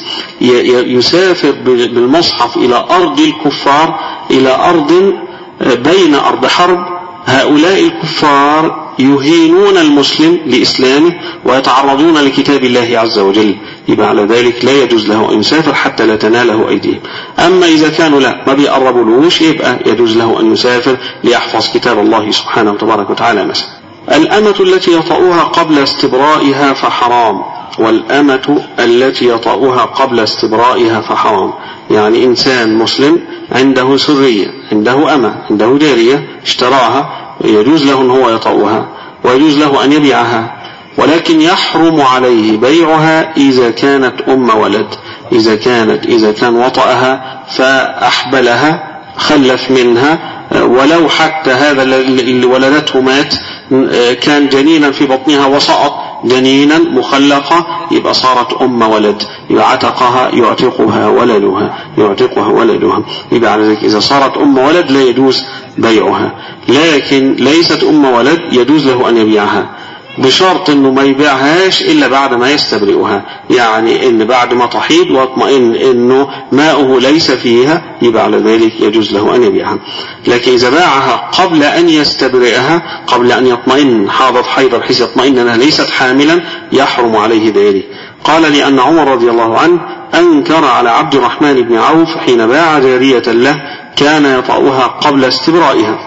يسافر بالمصحف إلى أرض الكفار، إلى أرض بين أرض حرب، هؤلاء الكفار يهينون المسلم لإسلامه ويتعرضون لكتاب الله عز وجل، يبقى على ذلك لا يجوز له أن يسافر حتى لا تناله أيديهم. أما إذا كانوا لا ما بيقربولوش يبقى يجوز له أن يسافر ليحفظ كتاب الله سبحانه وتبارك وتعالى. مثلا الأمة التي يطأها قبل استبرائها فحرام، والأمة التي يطأها قبل استبرائها فحرام، يعني إنسان مسلم عنده سرية، عنده أمة، عنده جارية اشتراها، يجوز له أن هو يطأها ويجوز له أن يبيعها، ولكن يحرم عليه بيعها إذا كانت أم ولد، إذا كانت إذا كان وطأها فأحبلها خلف منها، ولو حتى هذا اللي ولدته مات كان جنينا في بطنها وسقط جنينا مخلقة، يبقى صارت أم ولد، يعتقها يعتقها ولدها يعتقها ولدها يبقى على ذلك إذا صارت أم ولد لا يجوز بيعها، لكن ليست أم ولد يجوز له أن يبيعها بشرط أنه ما يبيعهاش إلا بعد ما يستبرئها، يعني أن بعد ما تحيض واطمئن أنه ماؤه ليس فيها يبقى على ذلك يجوز له أن يبيعها. لكن إذا باعها قبل أن يستبرئها، قبل أن يطمئن حاضت حيض بحيث يطمئن أنها ليست حاملا، يحرم عليه ذلك. قال لأن عمر رضي الله عنه أنكر على عبد الرحمن بن عوف حين باع جارية له كان يطأها قبل استبرائها،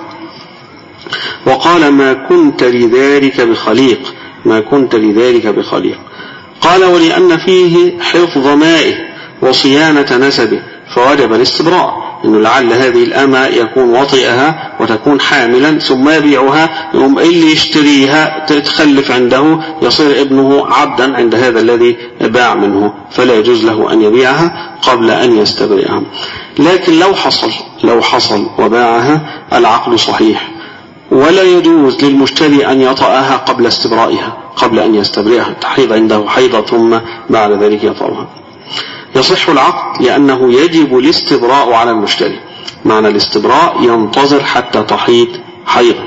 وقال ما كنت لذلك بخليق، ما كنت لذلك بخليق. قال ولأن فيه حفظ مائه وصيانة نسبه فوجب الاستبراء، إنه لعل هذه الأمة يكون وطئها وتكون حاملا ثم يبيعها، يوم اللي يشتريها تتخلف عنده يصير ابنه عبدا عند هذا الذي باع منه، فلا يجوز له أن يبيعها قبل أن يستبرئها. لكن لو حصل لو حصل وباعها العقد صحيح، ولا يجوز للمشتري أن يطأها قبل استبرائها، قبل أن يستبرئها تحيض عنده حيضة ثم بعد ذلك يطأها. يصح العقد لأنه يجب الاستبراء على المشتري، معنى الاستبراء ينتظر حتى تحيض حيضة.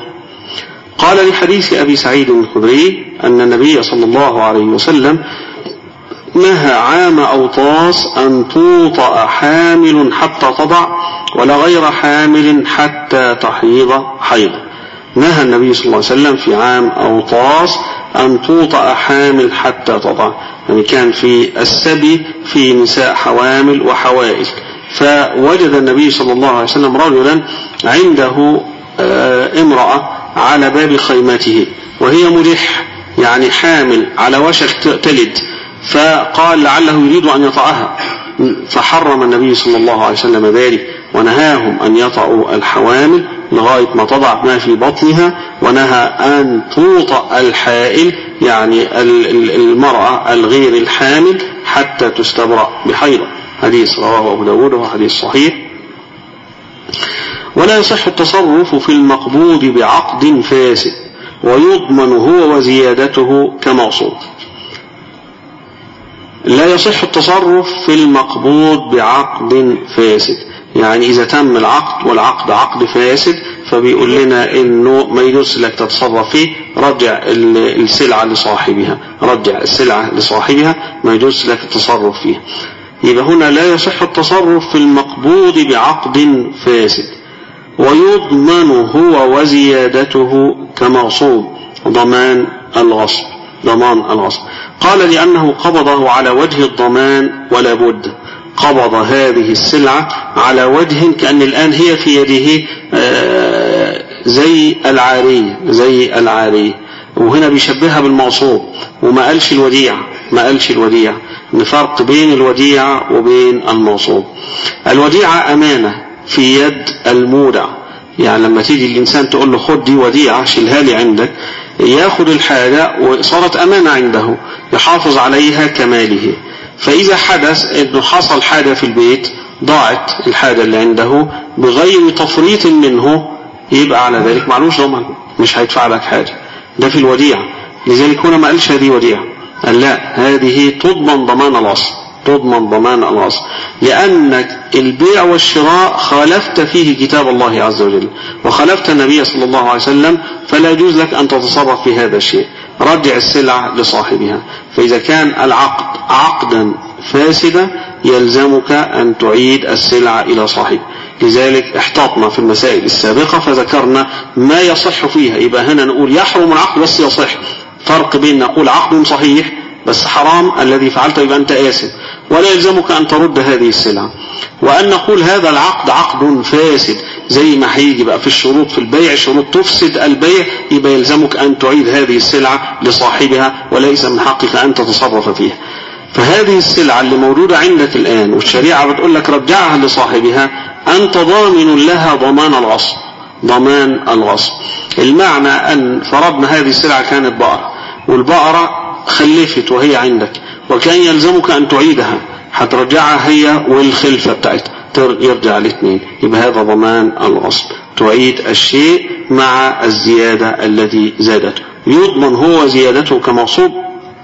قال لحديث أبي سعيد الخدري أن النبي صلى الله عليه وسلم نهى عام أوطاس أن توطأ حامل حتى تضع ولا غير حامل حتى تحيض حيض. نهى النبي صلى الله عليه وسلم في عام أوطاس أن توطأ حامل حتى تضع، يعني كان في السبي في نساء حوامل وحوائل، فوجد النبي صلى الله عليه وسلم رجلا عنده امرأة على باب خيمته وهي ملح يعني حامل على وشك تلد، فقال لعله يريد أن يطأها، فحرم النبي صلى الله عليه وسلم ذلك ونهاهم أن يطأوا الحوامل لغاية ما تضع ما في بطنها، ونهى أن توطأ الحائل يعني المرأة الغير الحامل حتى تستبرأ بحيضة. حديث رواه أبو داود وهو حديث صحيح. ولا يصح التصرف في المقبوض بعقد فاسد ويضمن هو وزيادته كمغصوب. لا يصح التصرف في المقبوض بعقد فاسد، يعني إذا تم العقد والعقد عقد فاسد فبيقول لنا إنه ما يجوز لك تتصرف فيه، رجع السلعة لصاحبها، رجع السلعة لصاحبها، ما يجوز لك التصرف فيها. يبقى هنا لا يصح التصرف في المقبوض بعقد فاسد ويضمن هو وزيادته كمغصوب ضمان الغصب، ضمان الغصب. قال لأنه قبضه على وجه الضمان ولا بد، قبض هذه السلعة على وجه كأن الآن هي في يده زي العارية، زي العارية، وهنا بيشبهها بالمغصوب وما قالش الوديعة، ما قالش الوديعة. نفرق بين الوديعة وبين المغصوب. الوديعة أمانة في يد المودع، يعني لما تيجي الإنسان تقول له خد دي وديعة شيلها لي عندك، ياخد الحاجة وصارت أمانة عنده يحافظ عليها كماله. فإذا حدث إنه حصل حاجة في البيت ضاعت الحاجة اللي عنده بغير تفريط منه، يبقى على ذلك معلوش ضمان، مش هيدفع لك حاجة، ده في الوديعة. لذلك هنا ما قالش هذه وديعة، قال لا هذه تضمن ضمان الأصل، تضمن ضمان الأصل، لأنك البيع والشراء خالفت فيه كتاب الله عز وجل وخالفت النبي صلى الله عليه وسلم، فلا يجوز لك أن تتصرف في هذا الشيء، رجع السلعة لصاحبها. فإذا كان العقد عقدا فاسدا يلزمك أن تعيد السلعة إلى صاحبها. لذلك احتاطنا في المسائل السابقة فذكرنا ما يصح فيها، يبقى هنا نقول يحرم العقد بس يصح، فرق بين نقول عقد صحيح بس حرام الذي فعلته يبقى أنت آثم ولا يلزمك أن ترد هذه السلعة، وأن نقول هذا العقد عقد فاسد زي ما هيجي بقى في الشروط في البيع، شروط تفسد البيع، يبقى يلزمك أن تعيد هذه السلعة لصاحبها وليس من حقك أن تتصرف فيها. فهذه السلعة اللي موجودة عندك الآن والشريعة بتقول لك رجعها لصاحبها، أنت ضامن لها ضمان الغصب، ضمان الغصب. المعنى أن فرضنا هذه السلعة كانت بقرة والبقرة خلفت وهي عندك وكان يلزمك أن تعيدها، هترجعها هي والخلفة بتاعتها يرجع الاثنين، يبقى هذا ضمان الغصب، تعيد الشيء مع الزيادة التي زادته، يضمن هو زيادته كمغصوب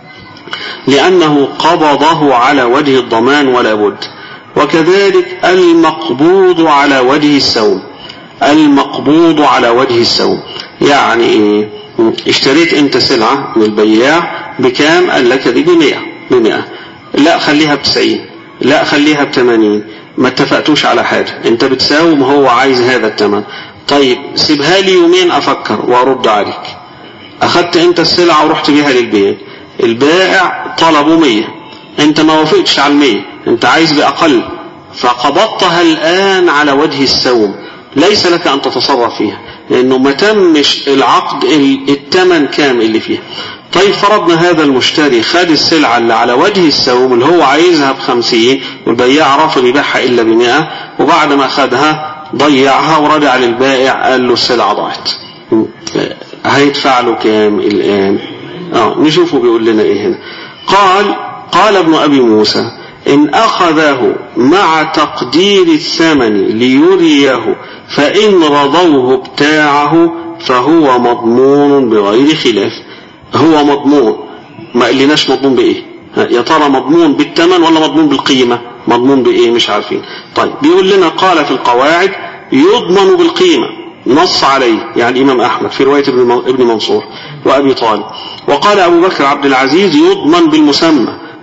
لأنه قبضه على وجه الضمان ولا بد. وكذلك المقبوض على وجه السوم، المقبوض على وجه السوم يعني ايه؟ اشتريت انت سلعة من البياع بكام؟ قال لك دي بمئة، بمئة لا خليها بتسعين، لا خليها بتمانين، ما اتفقتوش على حاجة، انت بتساوم هو عايز هذا الثمن، طيب سيبها لي يومين افكر وارد عليك. اخدت انت السلعة ورحت بيها للبيع، البائع طلبوا مية، انت ما وافقتش على المية، انت عايز بأقل، فقبضتها الآن على وجه السوم، ليس لك أن تتصرف فيها لأنه ما تمش العقد الثمن كام اللي فيها. طيب فرضنا هذا المشتري خد السلعة اللي على وجه السوم اللي هو عايزها بخمسين والبياع رافض يبيعها إلا بمئة، وبعد ما خدها ضيعها ورجع للبائع قال له السلعة ضاعت، هيدفع له كام الآن؟ آه نشوفه بيقول لنا إيه هنا. قال قال ابن أبي موسى إن أخذه مع تقدير الثمن ليريه فإن رضوه بتاعه فهو مضمون بغير خلاف. هو مضمون، ما قلناش مضمون بإيه، يا ترى مضمون بالثمن ولا مضمون بالقيمة؟ مضمون بإيه مش عارفين. طيب بيقول لنا قال في القواعد يضمن بالقيمة، نص عليه يعني الإمام أحمد في رواية ابن منصور وأبي طالب. وقال أبو بكر عبد العزيز يضمن بالمسمى،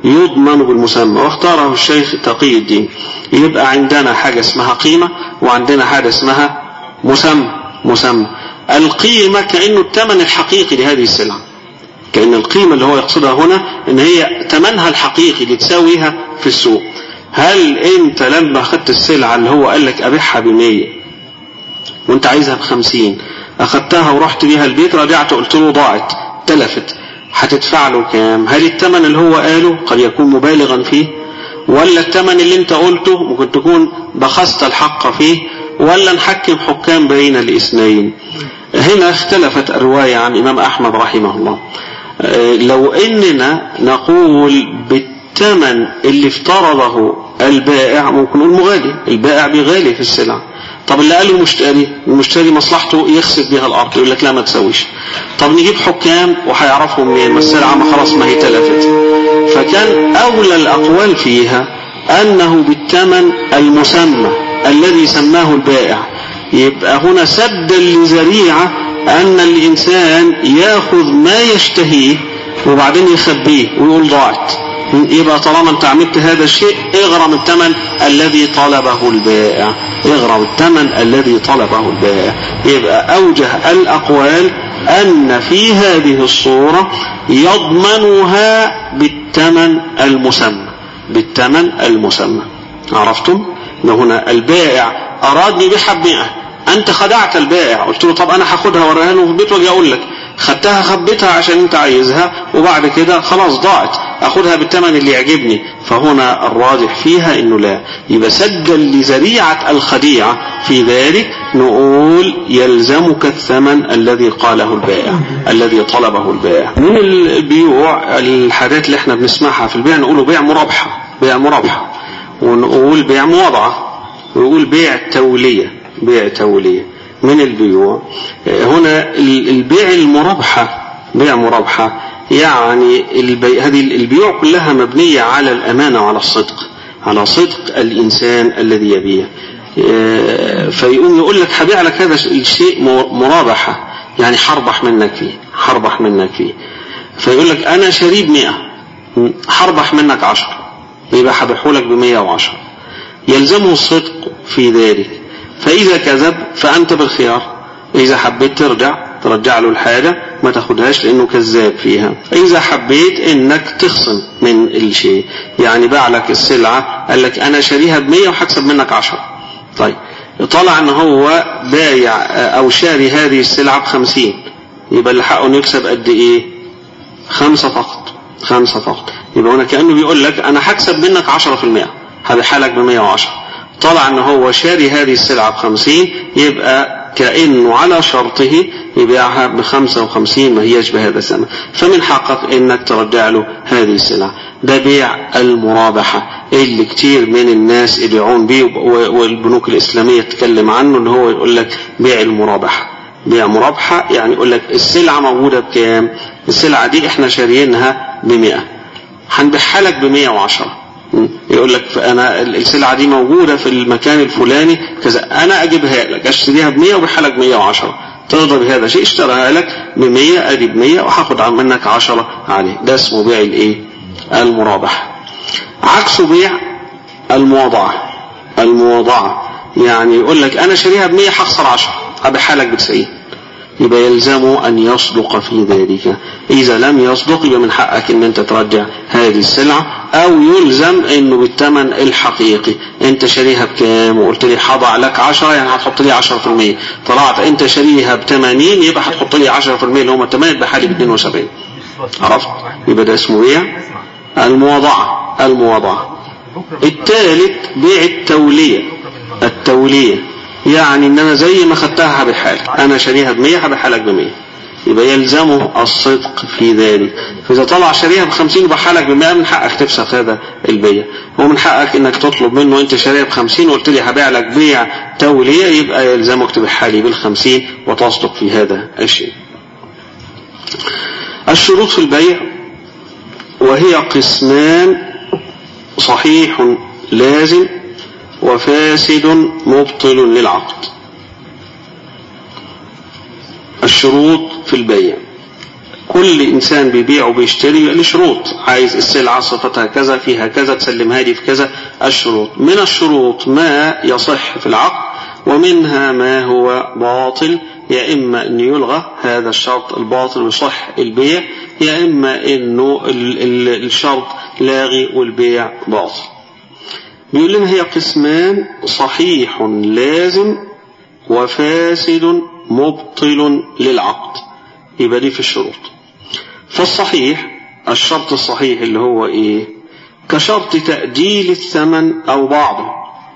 يضمن بالمسمى، واختاره الشيخ تقي الدين. يبقى عندنا حاجة اسمها قيمة وعندنا حاجة اسمها مسمى. مسمى القيمة كأنه الثمن الحقيقي لهذه السلعة، كأن القيمة اللي هو يقصدها هنا ان هي ثمنها الحقيقي اللي تساويها في السوق. هل انت لما اخذت السلعة اللي هو قال لك ابيعها بمية وانت عايزها بخمسين، اخذتها ورحت بيها البيت، رجعت قلت له ضاعت تلفت، هتدفع له كام؟ هل الثمن اللي هو قاله قد يكون مبالغا فيه، ولا الثمن اللي انت قلته ممكن تكون بخست الحق فيه، ولا نحكم حكام بين الاثنين؟ هنا اختلفت الرواية عن إمام أحمد رحمه الله. لو إننا نقول بالثمن اللي افترضه البائع ممكن نقول مغالي، البائع بيغالي في السلع. طب اللي قاله المشتري، المشتري مصلحته يخسف بها الأرض، يقول لك لا ما تسويش. طب نجيب حكام وهيعرفوا منين؟ ما السلعة ما خلاص ما هي تلفت. فكان أولى الأقوال فيها أنه بالثمن المسمى الذي سماه البائع. يبقى هنا سدا لذريعة أن الإنسان يأخذ ما يشتهيه وبعدين يخبيه ويقول ضاعت. يبقى طالما انت عملت هذا الشيء اغرم الثمن الذي طلبه البائع، اغرم الثمن الذي طلبه البائع. يبقى أوجه الأقوال أن في هذه الصورة يضمنها بالثمن المسمى، بالثمن المسمى. عرفتم؟ هنا البائع أراد يبيعها بمئة، أنت خدعت البائع، قلت له طب أنا هاخدها وراها له في البيت واجي أقول لك خدتها خبيتها عشان أنت عايزها وبعد كده خلاص ضاعت، أخدها بالثمن اللي يعجبني. فهنا الراجح فيها إنه لا. يبقى سدا لذريعة الخديعة في ذلك نقول يلزمك الثمن الذي قاله البائع الذي طلبه البائع. من البيوع الحاجات اللي احنا بنسمعها في البيع نقوله بيع مرابحة، بيع مرابحة، ونقول بيع مواضعة، ونقول بيع تولية، بيع تولية. من البيوع هنا البيع المرابحة، بيع مرابحة يعني البي... هذه البيوع كلها مبنية على الأمانة وعلى الصدق، على صدق الإنسان الذي يبيع. فيقوم يقول لك هبيع لك هذا الشيء مرابحة، يعني حربح منك فيه، حربح منك فيه. فيقول لك أنا شريب مئة، حربح منك عشر، يبقى هبيعه لك بمئة وعشرة. يلزمه الصدق في ذلك. فإذا كذب فأنت بالخيار، إذا حبيت ترجع ترجع له الحاجة ما تاخدهاش لأنه كذاب فيها. إذا حبيت إنك تخصم من الشيء، يعني باع لك السلعة قال لك أنا شاريها بمية وحكسب منك عشرة، طيب طلع أنه هو بايع أو شاري هذه السلعة بخمسين، يبقى اللي حقه أنه يكسب قد إيه؟ خمسة فقط، خمسة فقط. يبقى هنا كأنه بيقول لك أنا حكسب منك عشرة في المئة، هبيعها لك بمية وعشرة. طلع أنه هو شاري هذه السلعة بخمسين، يبقى كأنه على شرطه يبيعها بخمسة وخمسين، ما هيش بهذا الثمن. فمن حقك انك ترجع له هذه السلعة. ده بيع المرابحة اللي كتير من الناس يبيعون به، والبنوك الإسلامية تتكلم عنه، اللي هو يقول لك بيع المرابحة. بيع مرابحة يعني يقول لك السلعة موجودة بكام؟ السلعة دي احنا شاريينها بمئة، هنبيعها لك بمئة وعشرة. يقول لك فأنا السلعة دي موجودة في المكان الفلاني كذا، أنا أجيبها لك أشتريها بمية وبيعها لك بمية وعشرة، ترضى بهذا شيء؟ اشتراها لك بمية أدي بمية وهاخد منك عشرة عليه. ده اسمه بيع الإيه؟ المرابحة. عكسه بيع المواضعة. المواضعة يعني يقول لك أنا شاريها بمية هخسر عشرة، أبيعها لك بتسعين، يبقى يلزمه أن يصدق في ذلك. إذا لم يصدق يبقى من حقك أن أنت ترجع هذه السلعة، أو يلزم أنه بالثمن الحقيقي. أنت شاريها بكام وقلت لي حضع لك عشرة، يعني هتحط لي عشرة في المية. طلعت أنت شاريها بثمانين، يبقى هتحط لي عشرة في المية اللي هم ثمانية، يبقى حالي باثنين وسبعين. عرفت؟ يبقى ده اسمه بيع المواضعة. المواضعة. الثالث بيع التولية. التولية يعني ان انا زي ما خدتها هبيعها لك، انا شاريها بمية هبيعها لك بمية، يبقى يلزمه الصدق في ذلك. فاذا طلع شاريها بخمسين وبيعها لك بمية، من حقك تفسخ هذا البيع، ومن حقك انك تطلب منه انت شاريها بخمسين وقلت لي هبيع لك بيع تولية، يبقى يلزمك تبيعها لي بالخمسين وتصدق في هذا الشيء. الشروط في البيع وهي قسمان: صحيح لازم، وفاسد مبطل للعقد. الشروط في البيع: كل إنسان بيبيع وبيشتري له شروط، عايز السلعة صفتها كذا فيها كذا تسلمها لي في كذا. الشروط، من الشروط ما يصح في العقد ومنها ما هو باطل، يا إما أن يلغى هذا الشرط الباطل ويصح البيع، يا إما أنه الشرط لاغي والبيع باطل. بيقول لنا هي قسمان: صحيح لازم وفاسد مبطل للعقد. يبقى دي في الشروط. فالصحيح الشرط الصحيح اللي هو إيه؟ كشرط تأجيل الثمن أو بعضه،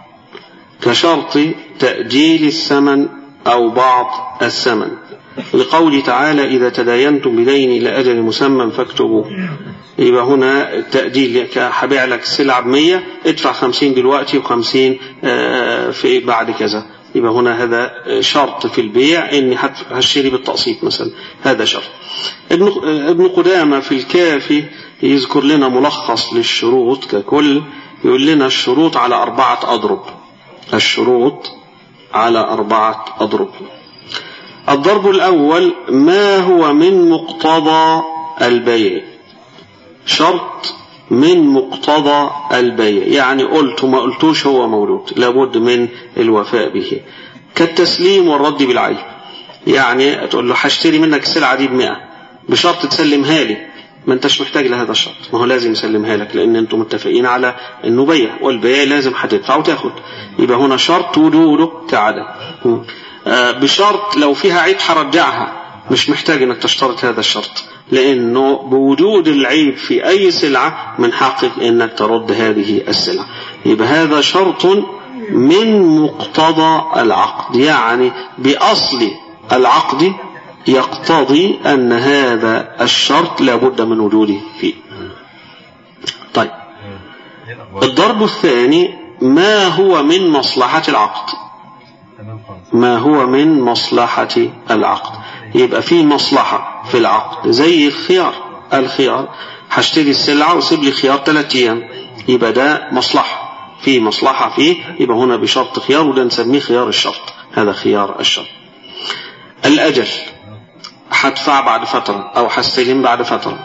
كشرط تأجيل الثمن أو بعض الثمن، لقول تعالى: إذا تداينتم بدين إلى أجل مسمى فاكتبوه. يبقى هنا التأجيل، هبيع لك السلعة بمية، ادفع خمسين دلوقتي وخمسين في بعد كذا. يبقى هنا هذا شرط في البيع، إني هشتري بالتقسيط مثلا، هذا شرط. ابن ابن قدامة في الكافي يذكر لنا ملخص للشروط ككل، يقول لنا الشروط على أربعة أضرب. الشروط على أربعة أضرب. الضرب الأول: ما هو من مقتضى البيع. شرط من مقتضى البيع، يعني قلت ما قلتوش هو مولود، لابد من الوفاء به، كالتسليم والرد بالعيب. يعني تقول له هشتري منك السلعة دي بمئة بشرط تسلمها لي، ما انتش محتاج لهذا الشرط، ما هو لازم يسلمها لك لأن انتم متفقين على انه بيع، والبيع لازم هتدفع وتاخد. يبقى هنا شرط وجوده كعدم. بشرط لو فيها عيب هرجعها، مش محتاج انك تشترط هذا الشرط، لأنه بوجود العيب في أي سلعة من حقك أنك ترد هذه السلعة. يبقى هذا شرط من مقتضى العقد، يعني بأصل العقد يقتضي أن هذا الشرط لابد من وجوده فيه. طيب، الضرب الثاني: ما هو من مصلحة العقد. ما هو من مصلحة العقد. يبقى في مصلحة في العقد، زي الخيار. الخيار هشتري السلعة وسيب لي خيار ثلاثة أيام، يبقى ده مصلحة، في مصلحة فيه، يبقى هنا بشرط خيار، وده نسميه خيار الشرط، هذا خيار الشرط. الأجل، هدفع بعد فترة أو هستلم بعد فترة.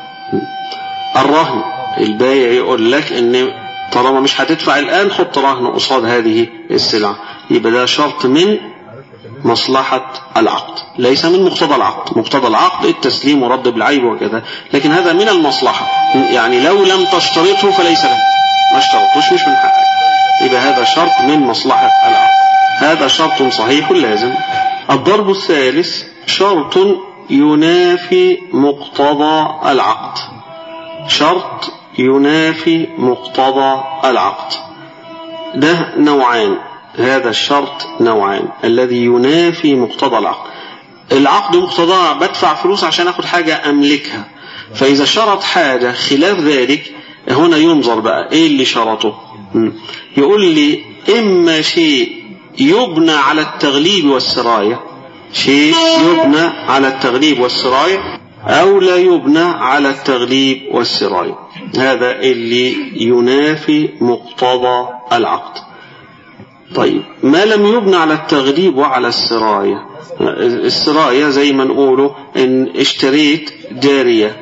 الرهن، البايع يقول لك إن طالما مش هتدفع الآن حط رهن قصاد هذه السلعة، يبقى ده شرط من مصلحة العقد، ليس من مقتضى العقد. مقتضى العقد التسليم ورد بالعيب وكذا، لكن هذا من المصلحة، يعني لو لم تشترطه فليس لك، ما اشترطوش مش من حقك، يبقى هذا شرط من مصلحة العقد، هذا شرط صحيح لازم. الضرب الثالث: شرط ينافي مقتضى العقد. شرط ينافي مقتضى العقد، ده نوعان. هذا الشرط نوعان: الذي ينافي مقتضى العقد. العقد مقتضاه بدفع فلوس عشان اخد حاجة املكها، فاذا شرط حاجة خلاف ذلك هنا ينظر بقى ايه اللي شرطه. يقول لي اما شيء يبنى على التغليب والسراية، شيء يبنى على التغليب والسراية، او لا يبنى على التغليب والسراية، هذا اللي ينافي مقتضى العقد. طيب، ما لم يبنى على التغليب وعلى السراية، السراية زي ما نقوله ان اشتريت جارية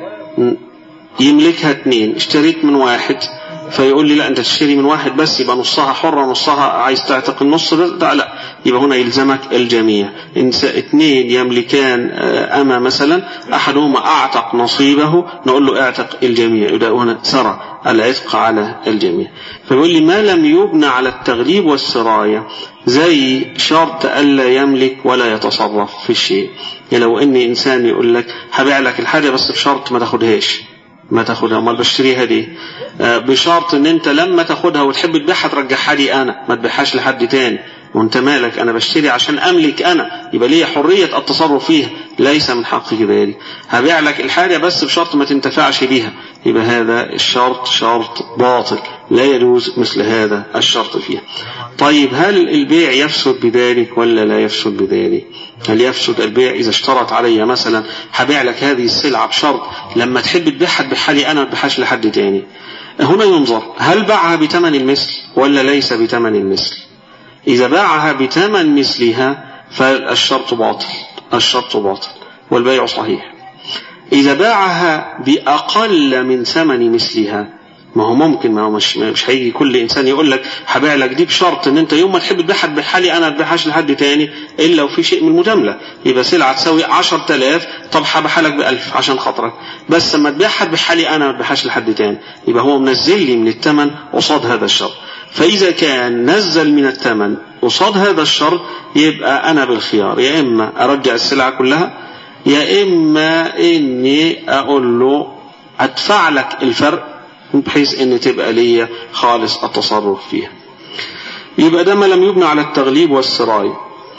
يملكها اثنين، اشتريت من واحد فيقول لي لا انت تشتري من واحد بس، يبقى نصها حرة نصها عايز تعتق النص ده، لا، يبقى هنا يلزمك الجميع. ان اثنين يملكان اما مثلا، احدهما اعتق نصيبه، نقول له اعتق الجميع، يبقى هنا سرى العتق على الجميع. فيقول لي ما لم يبنى على التغليب والسراية، زي شرط ألا يملك ولا يتصرف في الشيء. يعني لو ان انسان يقول لك هبيع لك الحاجة بس بشرط ما تاخدهاش، ما تاخدها، امال بشتريها دي بشرط ان انت لما تاخدها وتحب تبيعها ترجعها لي انا، ما تبيعهاش لحد تاني، وانت مالك، انا بشتري عشان املك انا، يبقى لي حرية التصرف فيها، ليس من حقك ذلك. هبيع لك الحاجة بس بشرط ما تنتفعش بيها، يبقى هذا الشرط شرط باطل، لا يجوز مثل هذا الشرط فيها. طيب، هل البيع يفسد بذلك ولا لا يفسد بذلك؟ هل يفسد البيع إذا اشترط علي مثلا هبيع لك هذه السلعة بشرط لما تحب تبيعها تبيعها لي أنا، ما تبيعهاش لحد تاني؟ هنا ينظر هل باعها بثمن المثل ولا ليس بثمن المثل. إذا باعها بثمن مثلها فالشرط باطل، الشرط باطل والبيع صحيح. إذا باعها بأقل من ثمن مثلها، ما هو ممكن، ما هو مش, مش هيجي كل إنسان يقول لك هبيع لك دي بشرط إن أنت يوم ما تحب تبيعها تبيعها لي أنا، تبيعهاش لحد تاني إلا وفي شيء من المجاملة. يبقى سلعة تساوي عشرة آلاف، طب هبيعها لك بألف عشان خاطرك، بس لما تبيعها تبيعها لي أنا، ما تبيعهاش لحد تاني. يبقى هو منزل لي من الثمن قصاد هذا الشرط. فإذا كان نزل من الثمن قصاد هذا الشرط يبقى أنا بالخيار، يا إما أرجع السلعة كلها، يا إما إني أقول له أدفع لك الفرق بحيث إن تبقى لي خالص التصرف فيها. يبقى ده ما لم يبنى على التغليب والسراي.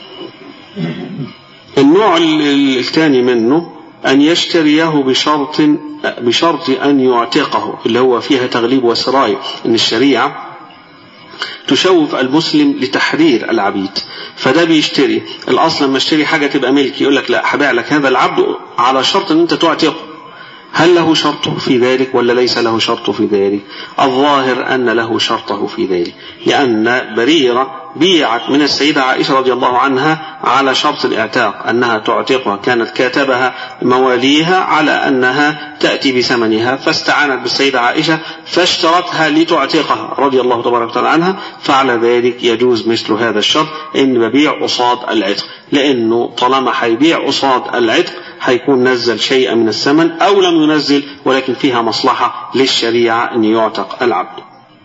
النوع الثاني منه أن يشتريه بشرط بشرط أن يعتقه، اللي هو فيها تغليب وسراي، إن الشريعة تشوف المسلم لتحرير العبيد. فده بيشتري الأصل، لما اشتري حاجة تبقى ملكي يقول لك لا هبيع لك هذا العبد على شرط أن أنت تعتقه. هل له شرط في ذلك ولا ليس له شرط في ذلك؟ الظاهر أن له شرطه في ذلك، لأن بريرة بيعت من السيدة عائشة رضي الله عنها على شرط الاعتاق، أنها تعتقها، كانت كاتبها مواليها على أنها تأتي بثمنها، فاستعانت بالسيدة عائشة فاشترتها لتعتقها رضي الله تبارك وتعالى عنها. فعلى ذلك يجوز مثل هذا الشرط، إن ببيع قصاد العتق، لأنه طالما هيبيع قصاد العتق هيكون نزل شيئا من الثمن أو لم ينزل، ولكن فيها مصلحة للشريعة أن يعتق العبد.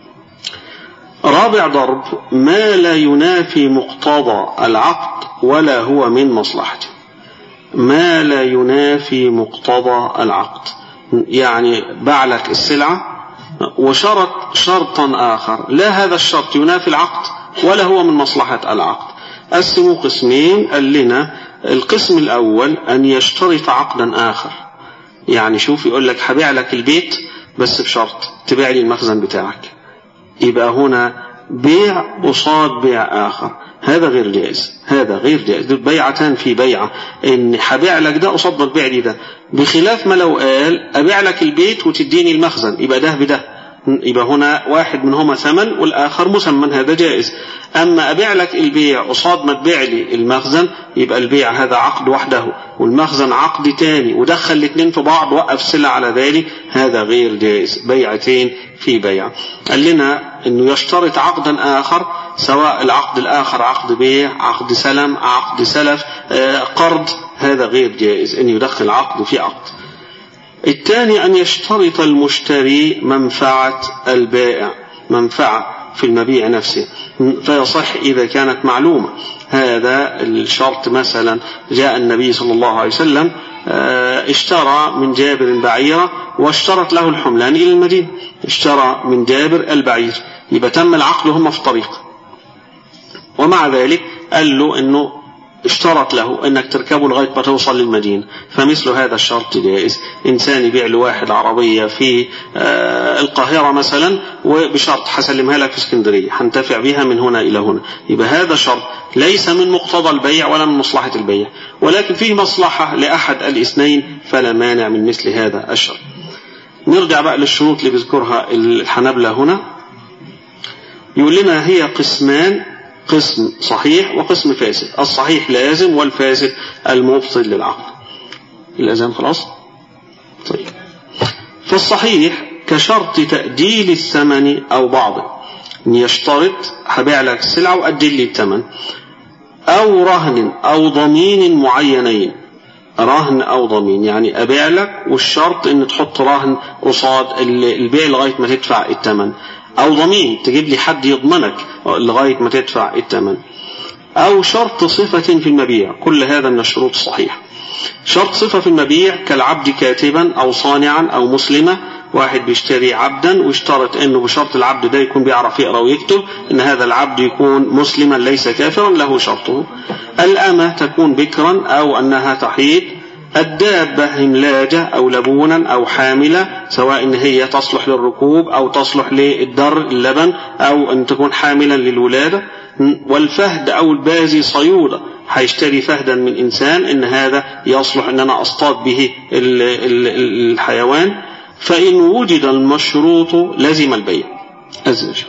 رابع ضرب ما لا ينافي مقتضى العقد ولا هو من مصلحته. ما لا ينافي مقتضى العقد، يعني باع لك السلعة وشرط شرطا آخر، لا هذا الشرط ينافي العقد ولا هو من مصلحة العقد. قسموا قسمين، قال لنا القسم الأول أن يشترط عقدا آخر. يعني شوف يقول لك هبيع لك البيت بس بشرط تبيع لي المخزن بتاعك، يبقى هنا بيع قصاد بيع آخر، هذا غير جائز. هذا غير جائز، بيعتان في بيعة، إن هبيع لك ده قصاد ما تبيع لي ده، بخلاف ما لو قال أبيع لك البيت وتديني المخزن، يبقى ده بده، يبقى هنا واحد منهما ثمن والآخر مسمن، هذا جائز. أما أبيع لك البيع قصاد ما تبيع لي المخزن، يبقى البيع هذا عقد وحده والمخزن عقد تاني، ودخل الاثنين في بعض وقف سلة على ذلك، هذا غير جائز. بيعتين في بيع. قال لنا إنه يشترط عقدا آخر، سواء العقد الآخر عقد بيع، عقد سلم، عقد سلف، آه قرض، هذا غير جائز إنه يدخل عقد في عقد. الثاني أن يشترط المشتري منفعة البائع، منفعة في المبيع نفسه، فيصح إذا كانت معلومة. هذا الشرط مثلا جاء النبي صلى الله عليه وسلم اشترى من جابر بعيرة واشترط له الحملان إلى المدينة، اشترى من جابر البعير، يبقى تم العقد وهم في الطريق، ومع ذلك قال له أنه اشترط له أنك تركبه لغاية ما توصل للمدينة، فمثل هذا الشرط جائز. إنسان يبيع لواحد عربية في القاهرة مثلا وبشرط حسلمها لك في اسكندرية، حنتفع بها من هنا إلى هنا، يبقى هذا شرط ليس من مقتضى البيع ولا من مصلحة البيع، ولكن فيه مصلحة لأحد الاثنين، فلا مانع من مثل هذا الشرط. نرجع بقى للشروط اللي بيذكرها الحنابلة هنا. يقول لنا هي قسمان، قسم صحيح وقسم فاسد. الصحيح لازم والفاسد المبطل للعقد. الأذان خلاص؟ طيب. فالصحيح كشرط تأجيل الثمن أو بعضه، إن يشترط هبيع لك السلعة وأجل لي الثمن، أو رهن أو ضمين معينين. رهن أو ضمين يعني أبيع لك والشرط إن تحط رهن قصاد البيع لغاية ما تدفع الثمن، أو ضمين تجيب لي حد يضمنك لغاية ما تدفع الثمن، أو شرط صفة في المبيع. كل هذا من الشروط الصحيحة. شرط صفة في المبيع كالعبد كاتبا أو صانعا أو مسلمة. واحد بيشتري عبدا واشترط أنه بشرط العبد ده يكون بيعرف يقرأ ويكتب، أن هذا العبد يكون مسلما ليس كافرا، له شرطه. الأمة تكون بكرا أو أنها تحيض. الدابة هملاجة أو لبونا أو حاملة، سواء إن هي تصلح للركوب أو تصلح للدر اللبن أو أن تكون حاملا للولادة. والفهد أو البازي صيودة، هيشتري فهدا من إنسان إن هذا يصلح أن أنا أصطاد به الحيوان. فإن وجد المشروط لزم البيع. أزج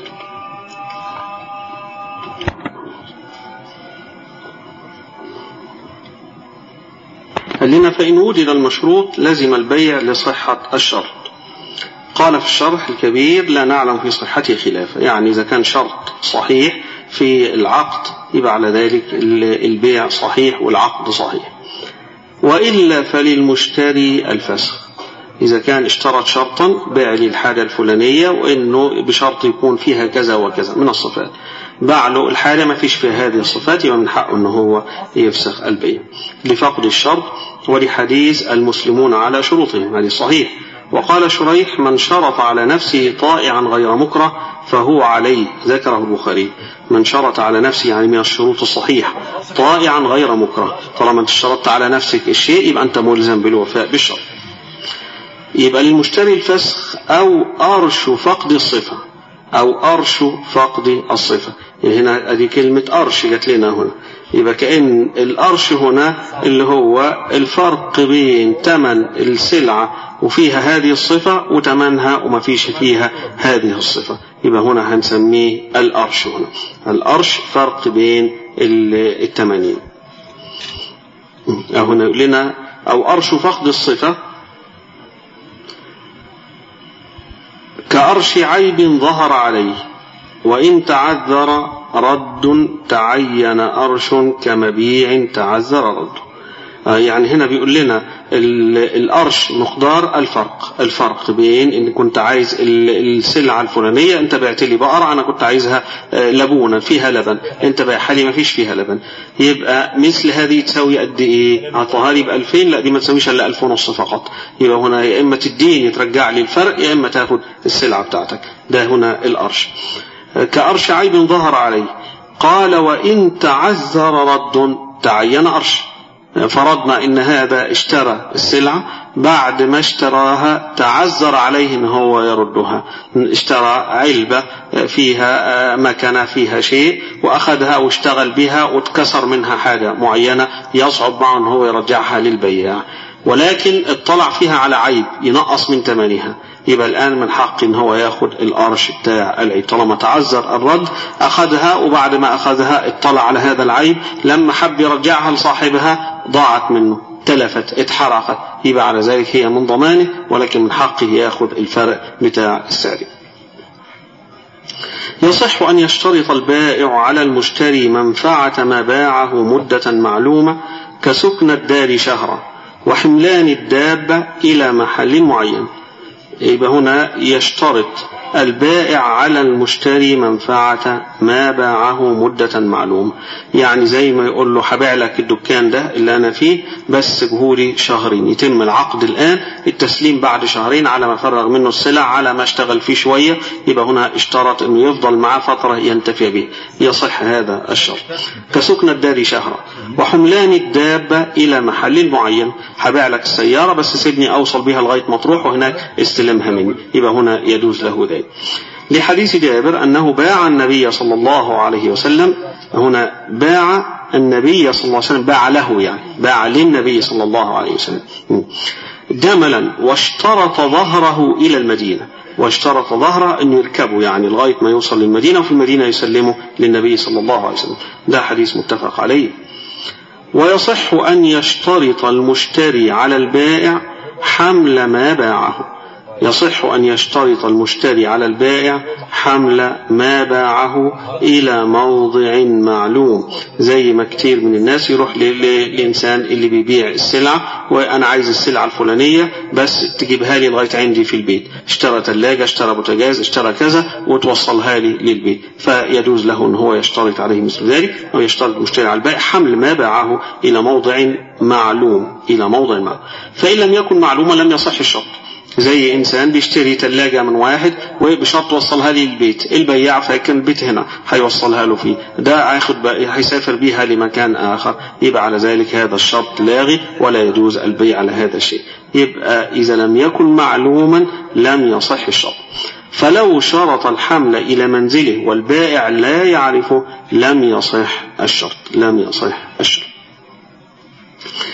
قال لنا هنا فإن وجد المشروط لزم البيع لصحة الشرط. قال في الشرح الكبير لا نعلم في صحته خلافه، يعني إذا كان شرط صحيح في العقد يبقى على ذلك البيع صحيح والعقد صحيح، وإلا فللمشتري الفسخ. إذا كان اشترط شرطا باع لي الحاجة الفلانية وإنه بشرط يكون فيها كذا وكذا من الصفات، باع له الحاجة ما فيش فيها هذه الصفات، يبقى من حقه أنه هو يفسخ البيع لفقد الشرط ولحديث المسلمون على شروطهم، هذه صحيح. وقال شريح من شرط على نفسه طائعا غير مكره فهو عليه، ذكره البخاري. من شرط على نفسه يعني من الشروط الصحيح طائعا غير مكره، طالما انت شرطت على نفسك الشيء يبقى أنت ملزم بالوفاء بالشرط. يبقى للمشتري الفسخ أو أرش فقد الصفة، أو أرش فقد الصفة. يعني هنا أدي كلمة أرش جات لنا هنا، يبقى كأن الأرش هنا اللي هو الفرق بين ثمن السلعة وفيها هذه الصفة وثمنها وما فيش فيها هذه الصفة، يبقى هنا هنسميه الأرش. هنا الأرش فرق بين الثمنين. هنا يقول لنا أو أرش فقد الصفة كأرش عيب ظهر عليه وإن تعذر رد تعين أرش كمبيع تعذر رد. يعني هنا بيقول لنا الأرش مقدار الفرق، الفرق بين إن كنت عايز السلعة الفلانية، أنت بعت لي بقرة أنا كنت عايزها لبونة فيها لبن، أنت بايعها لي ما فيش فيها لبن، يبقى مثل هذه تساوي قد إيه؟ أعطوها لي بألفين، لا دي ما تساويش إلا ألف ونص فقط. يبقى هنا يا إما تديني ترجع لي الفرق يا إما تاخد السلعة بتاعتك. ده هنا الأرش. كأرش عيب ظهر عليه. قال وإن تعذر رد تعين أرش. فرضنا إن هذا اشترى السلعة، بعد ما اشتراها تعذر عليه إن هو يردها، اشترى علبة فيها مكان فيها شيء وأخذها واشتغل بها واتكسر منها حاجة معينة يصعب معه إن هو يرجعها للبياع، ولكن اطلع فيها على عيب ينقص من ثمنها، يبقى الآن من حق إن هو ياخد الأرش بتاع العيب. طالما تعذر الرد أخذها، وبعد ما أخذها اطلع على هذا العيب، لما حب يرجعها لصاحبها ضاعت منه، تلفت، اتحرقت، يبقى على ذلك هي من ضمانه، ولكن من حقه ياخد الفرق بتاع السعر. يصح أن يشترط البائع على المشتري منفعة ما باعه مدة معلومة كسكن الدار شهرا وحملان الدابة إلى محل معين. يبقى هنا يشترط البائع على المشتري منفعة ما باعه مدة معلومة، يعني زي ما يقول له حبيع لك الدكان ده اللي أنا فيه بس بهولي شهرين، يتم العقد الآن، التسليم بعد شهرين على ما فرغ منه السلع على ما اشتغل فيه شوية، يبقى هنا اشترط أنه يفضل معه فترة ينتفع به، يصح هذا الشرط. كسكن الدار شهرا وحملان الدابة إلى محل معين، حبيع لك السيارة بس سيبني أوصل بها لغاية مطروح وهناك استلمها مني، يبقى هنا يجوز له ذلك. لحديث جابر أنه باع النبي صلى الله عليه وسلم، هنا باع النبي صلى الله عليه وسلم، باع له يعني باع للنبي صلى الله عليه وسلم جملا واشترط ظهره إلى المدينة، واشترط ظهره أن يركبه يعني لغاية ما يوصل للمدينة، وفي المدينة يسلمه للنبي صلى الله عليه وسلم. ده حديث متفق عليه. ويصح أن يشترط المشتري على البائع حمل ما باعه، يصح أن يشترط المشتري على البائع حمل ما باعه إلى موضع معلوم، زي ما كتير من الناس يروح للإنسان اللي بيبيع السلعة وأنا عايز السلعة الفلانية بس تجيبها لي لغاية عندي في البيت، اشترى ثلاجة، اشترى بوتاجاز، اشترى كذا وتوصلها لي للبيت، فيجوز له أن هو يشترط عليه مثل ذلك، أو يشترط المشتري على البائع حمل ما باعه إلى موضع معلوم، إلى موضع معلوم. فإن لم يكن معلوما لم يصح الشرط، زي إنسان بيشتري ثلاجة من واحد وبشرط وصلها لي البيت، البياع فكان البيت هنا هيوصلها له فيه، ده هياخد هيسافر بيها لمكان آخر، يبقى على ذلك هذا الشرط لاغي ولا يجوز البيع على هذا الشيء. يبقى إذا لم يكن معلوما لم يصح الشرط. فلو شرط الحمل إلى منزله والبائع لا يعرفه لم يصح الشرط، لم يصح الشرط.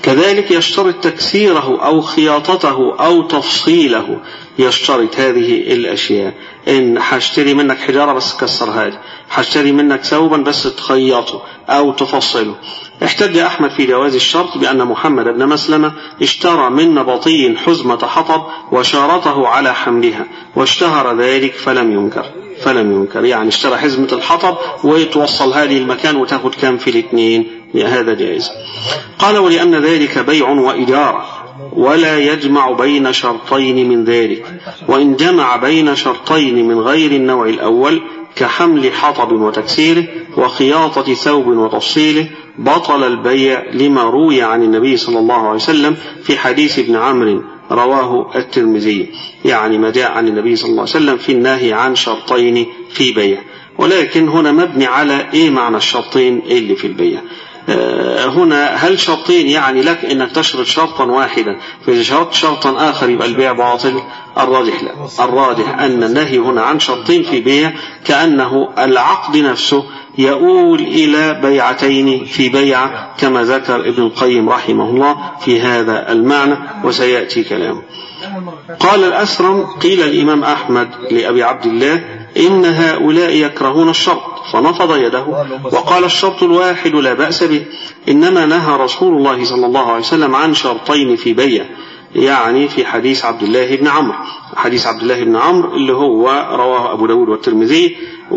كذلك يشترط تكسيره أو خياطته أو تفصيله، يشترط هذه الأشياء. إن هشتري منك حجارة بس كسرها لي، هشتري منك ثوبا بس تخيطه أو تفصله. احتج أحمد في جواز الشرط بأن محمد بن مسلمة اشترى من نبطي حزمة حطب وشارته على حملها واشتهر ذلك فلم ينكر فلم ينكر يعني اشترى حزمة الحطب ويتوصلها لي المكان وتاخد كام في الاثنين، هذا جائز. قال ولأن ذلك بيع وإجارة ولا يجمع بين شرطين من ذلك، وإن جمع بين شرطين من غير النوع الأول كحمل حطب وتكسيره وخياطة ثوب وتفصيله بطل البيع لما روي عن النبي صلى الله عليه وسلم في حديث ابن عمرو رواه الترمذي، يعني ما جاء عن النبي صلى الله عليه وسلم في النهي عن شرطين في بيع. ولكن هنا مبني على ايه معنى الشرطين اللي في البيع؟ آه هنا هل شرطين يعني لك انك تشرط شرطا واحدا فاذا شرطت شرطا اخر يبقى البيع باطل؟ الراجح لا، الراجح ان النهي هنا عن شرطين في بيع كأنه العقد نفسه يؤول إلى بيعتين في بيعة كما ذكر ابن القيم رحمه الله في هذا المعنى وسيأتي كلامه. قال الأسرم قيل الإمام أحمد لأبي عبد الله إن هؤلاء يكرهون الشرط فنفض يده وقال الشرط الواحد لا بأس به، إنما نهى رسول الله صلى الله عليه وسلم عن شرطين في بيع، يعني في حديث عبد الله بن عمرو، حديث عبد الله بن عمرو اللي هو رواه أبو داود والترمذي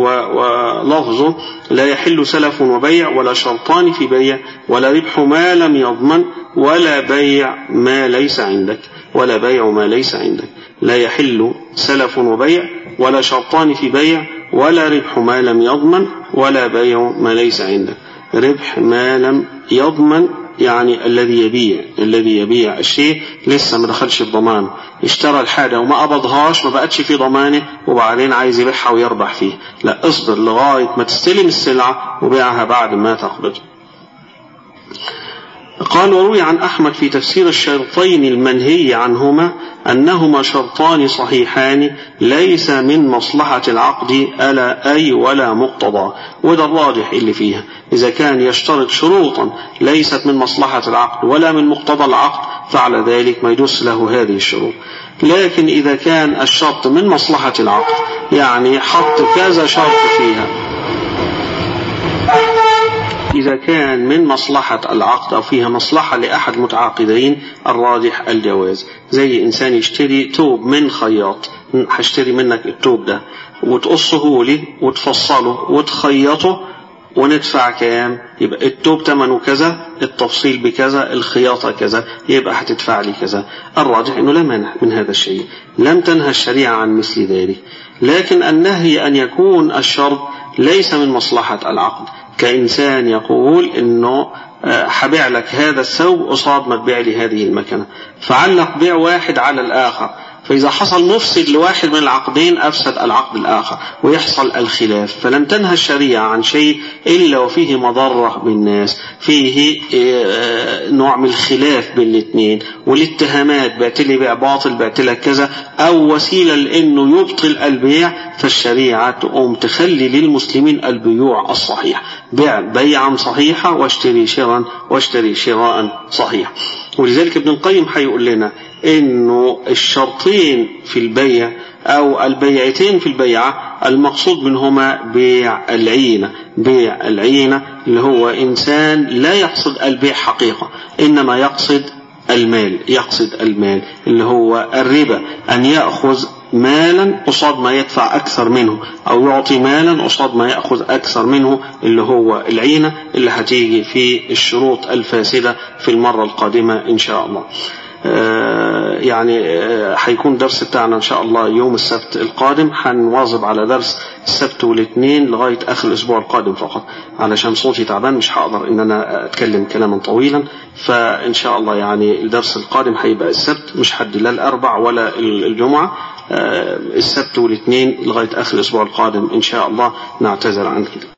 ولفظه لا يحل سلف وبيع ولا شرطان في بيع ولا ربح ما لم يضمن ولا بيع ما ليس عندك ولا بيع ما ليس عندك. لا يحل سلف وبيع ولا شرطان في بيع ولا ربح ما لم يضمن ولا بيع ما ليس عندك. ربح ما لم يضمن يعني الذي يبيع الذي يبيع الشيء لسه ما دخلش الضمان، اشترى الحاجة وما قبضهاش ما بقتش في ضمانه وبعدين عايز يبيعها ويربح فيه، لا، اصبر لغاية ما تستلم السلعة وبيعها بعد ما تقبض. قال وروي عن أحمد في تفسير الشرطين المنهي عنهما أنهما شرطان صحيحان ليس من مصلحة العقد ألا أي ولا مقتضى، وده الراجح اللي فيها. إذا كان يشترط شروطا ليست من مصلحة العقد ولا من مقتضى العقد فعلى ذلك ما يدوس له هذه الشروط. لكن إذا كان الشرط من مصلحة العقد يعني حط كذا شرط فيها، إذا كان من مصلحة العقد أو فيها مصلحة لأحد متعاقدين الراجح الجواز. زي إنسان يشتري توب من خياط، هشتري منك التوب ده وتقصه لي وتفصله وتخيطه وندفع كام؟ يبقى التوب ثمنه كذا، التفصيل بكذا، الخياطة كذا، يبقى هتدفع لي كذا. الراجح إنه لا مانع من هذا الشيء، لم تنهى الشريعة عن مثل ذلك. لكن النهي أن يكون الشرط ليس من مصلحة العقد، كإنسان يقول إنه حبيع لك هذا الثوب قصاد ما تبيع لي هذه المكنة، فعلق بيع واحد على الآخر، فإذا حصل مفسد لواحد من العقدين أفسد العقد الآخر ويحصل الخلاف. فلم تنهى الشريعة عن شيء إلا وفيه مضرة بالناس، فيه نوع من الخلاف بين الاثنين والاتهامات، بعت لي بيع باطل، بعت لك كذا، أو وسيلة لأنه يبطل البيع. فالشريعة تقوم تخلي للمسلمين البيوع الصحيح، بيع بيعا صحيحة واشتري شراء واشتري شراء صحيح. ولذلك ابن القيم هيقول لنا إنه الشرطين في البيع أو البيعتين في البيعة المقصود منهما بيع العينة. بيع العينة اللي هو إنسان لا يقصد البيع حقيقة إنما يقصد المال، يقصد المال اللي هو الربا، أن يأخذ مالا قصاد ما يدفع أكثر منه أو يعطي مالا قصاد ما يأخذ أكثر منه، اللي هو العينة اللي هتيجي في الشروط الفاسدة في المرة القادمة إن شاء الله. آه يعني هيكون آه درس بتاعنا إن شاء الله يوم السبت القادم، هنواظب على درس السبت والاثنين لغاية آخر الأسبوع القادم فقط، علشان صوتي تعبان مش هقدر إن أنا أتكلم كلاما طويلا. فإن شاء الله يعني الدرس القادم هيبقى السبت، مش حد لا الأربع ولا الجمعة، آه السبت والاثنين لغاية آخر الأسبوع القادم إن شاء الله. نعتذر عن كده.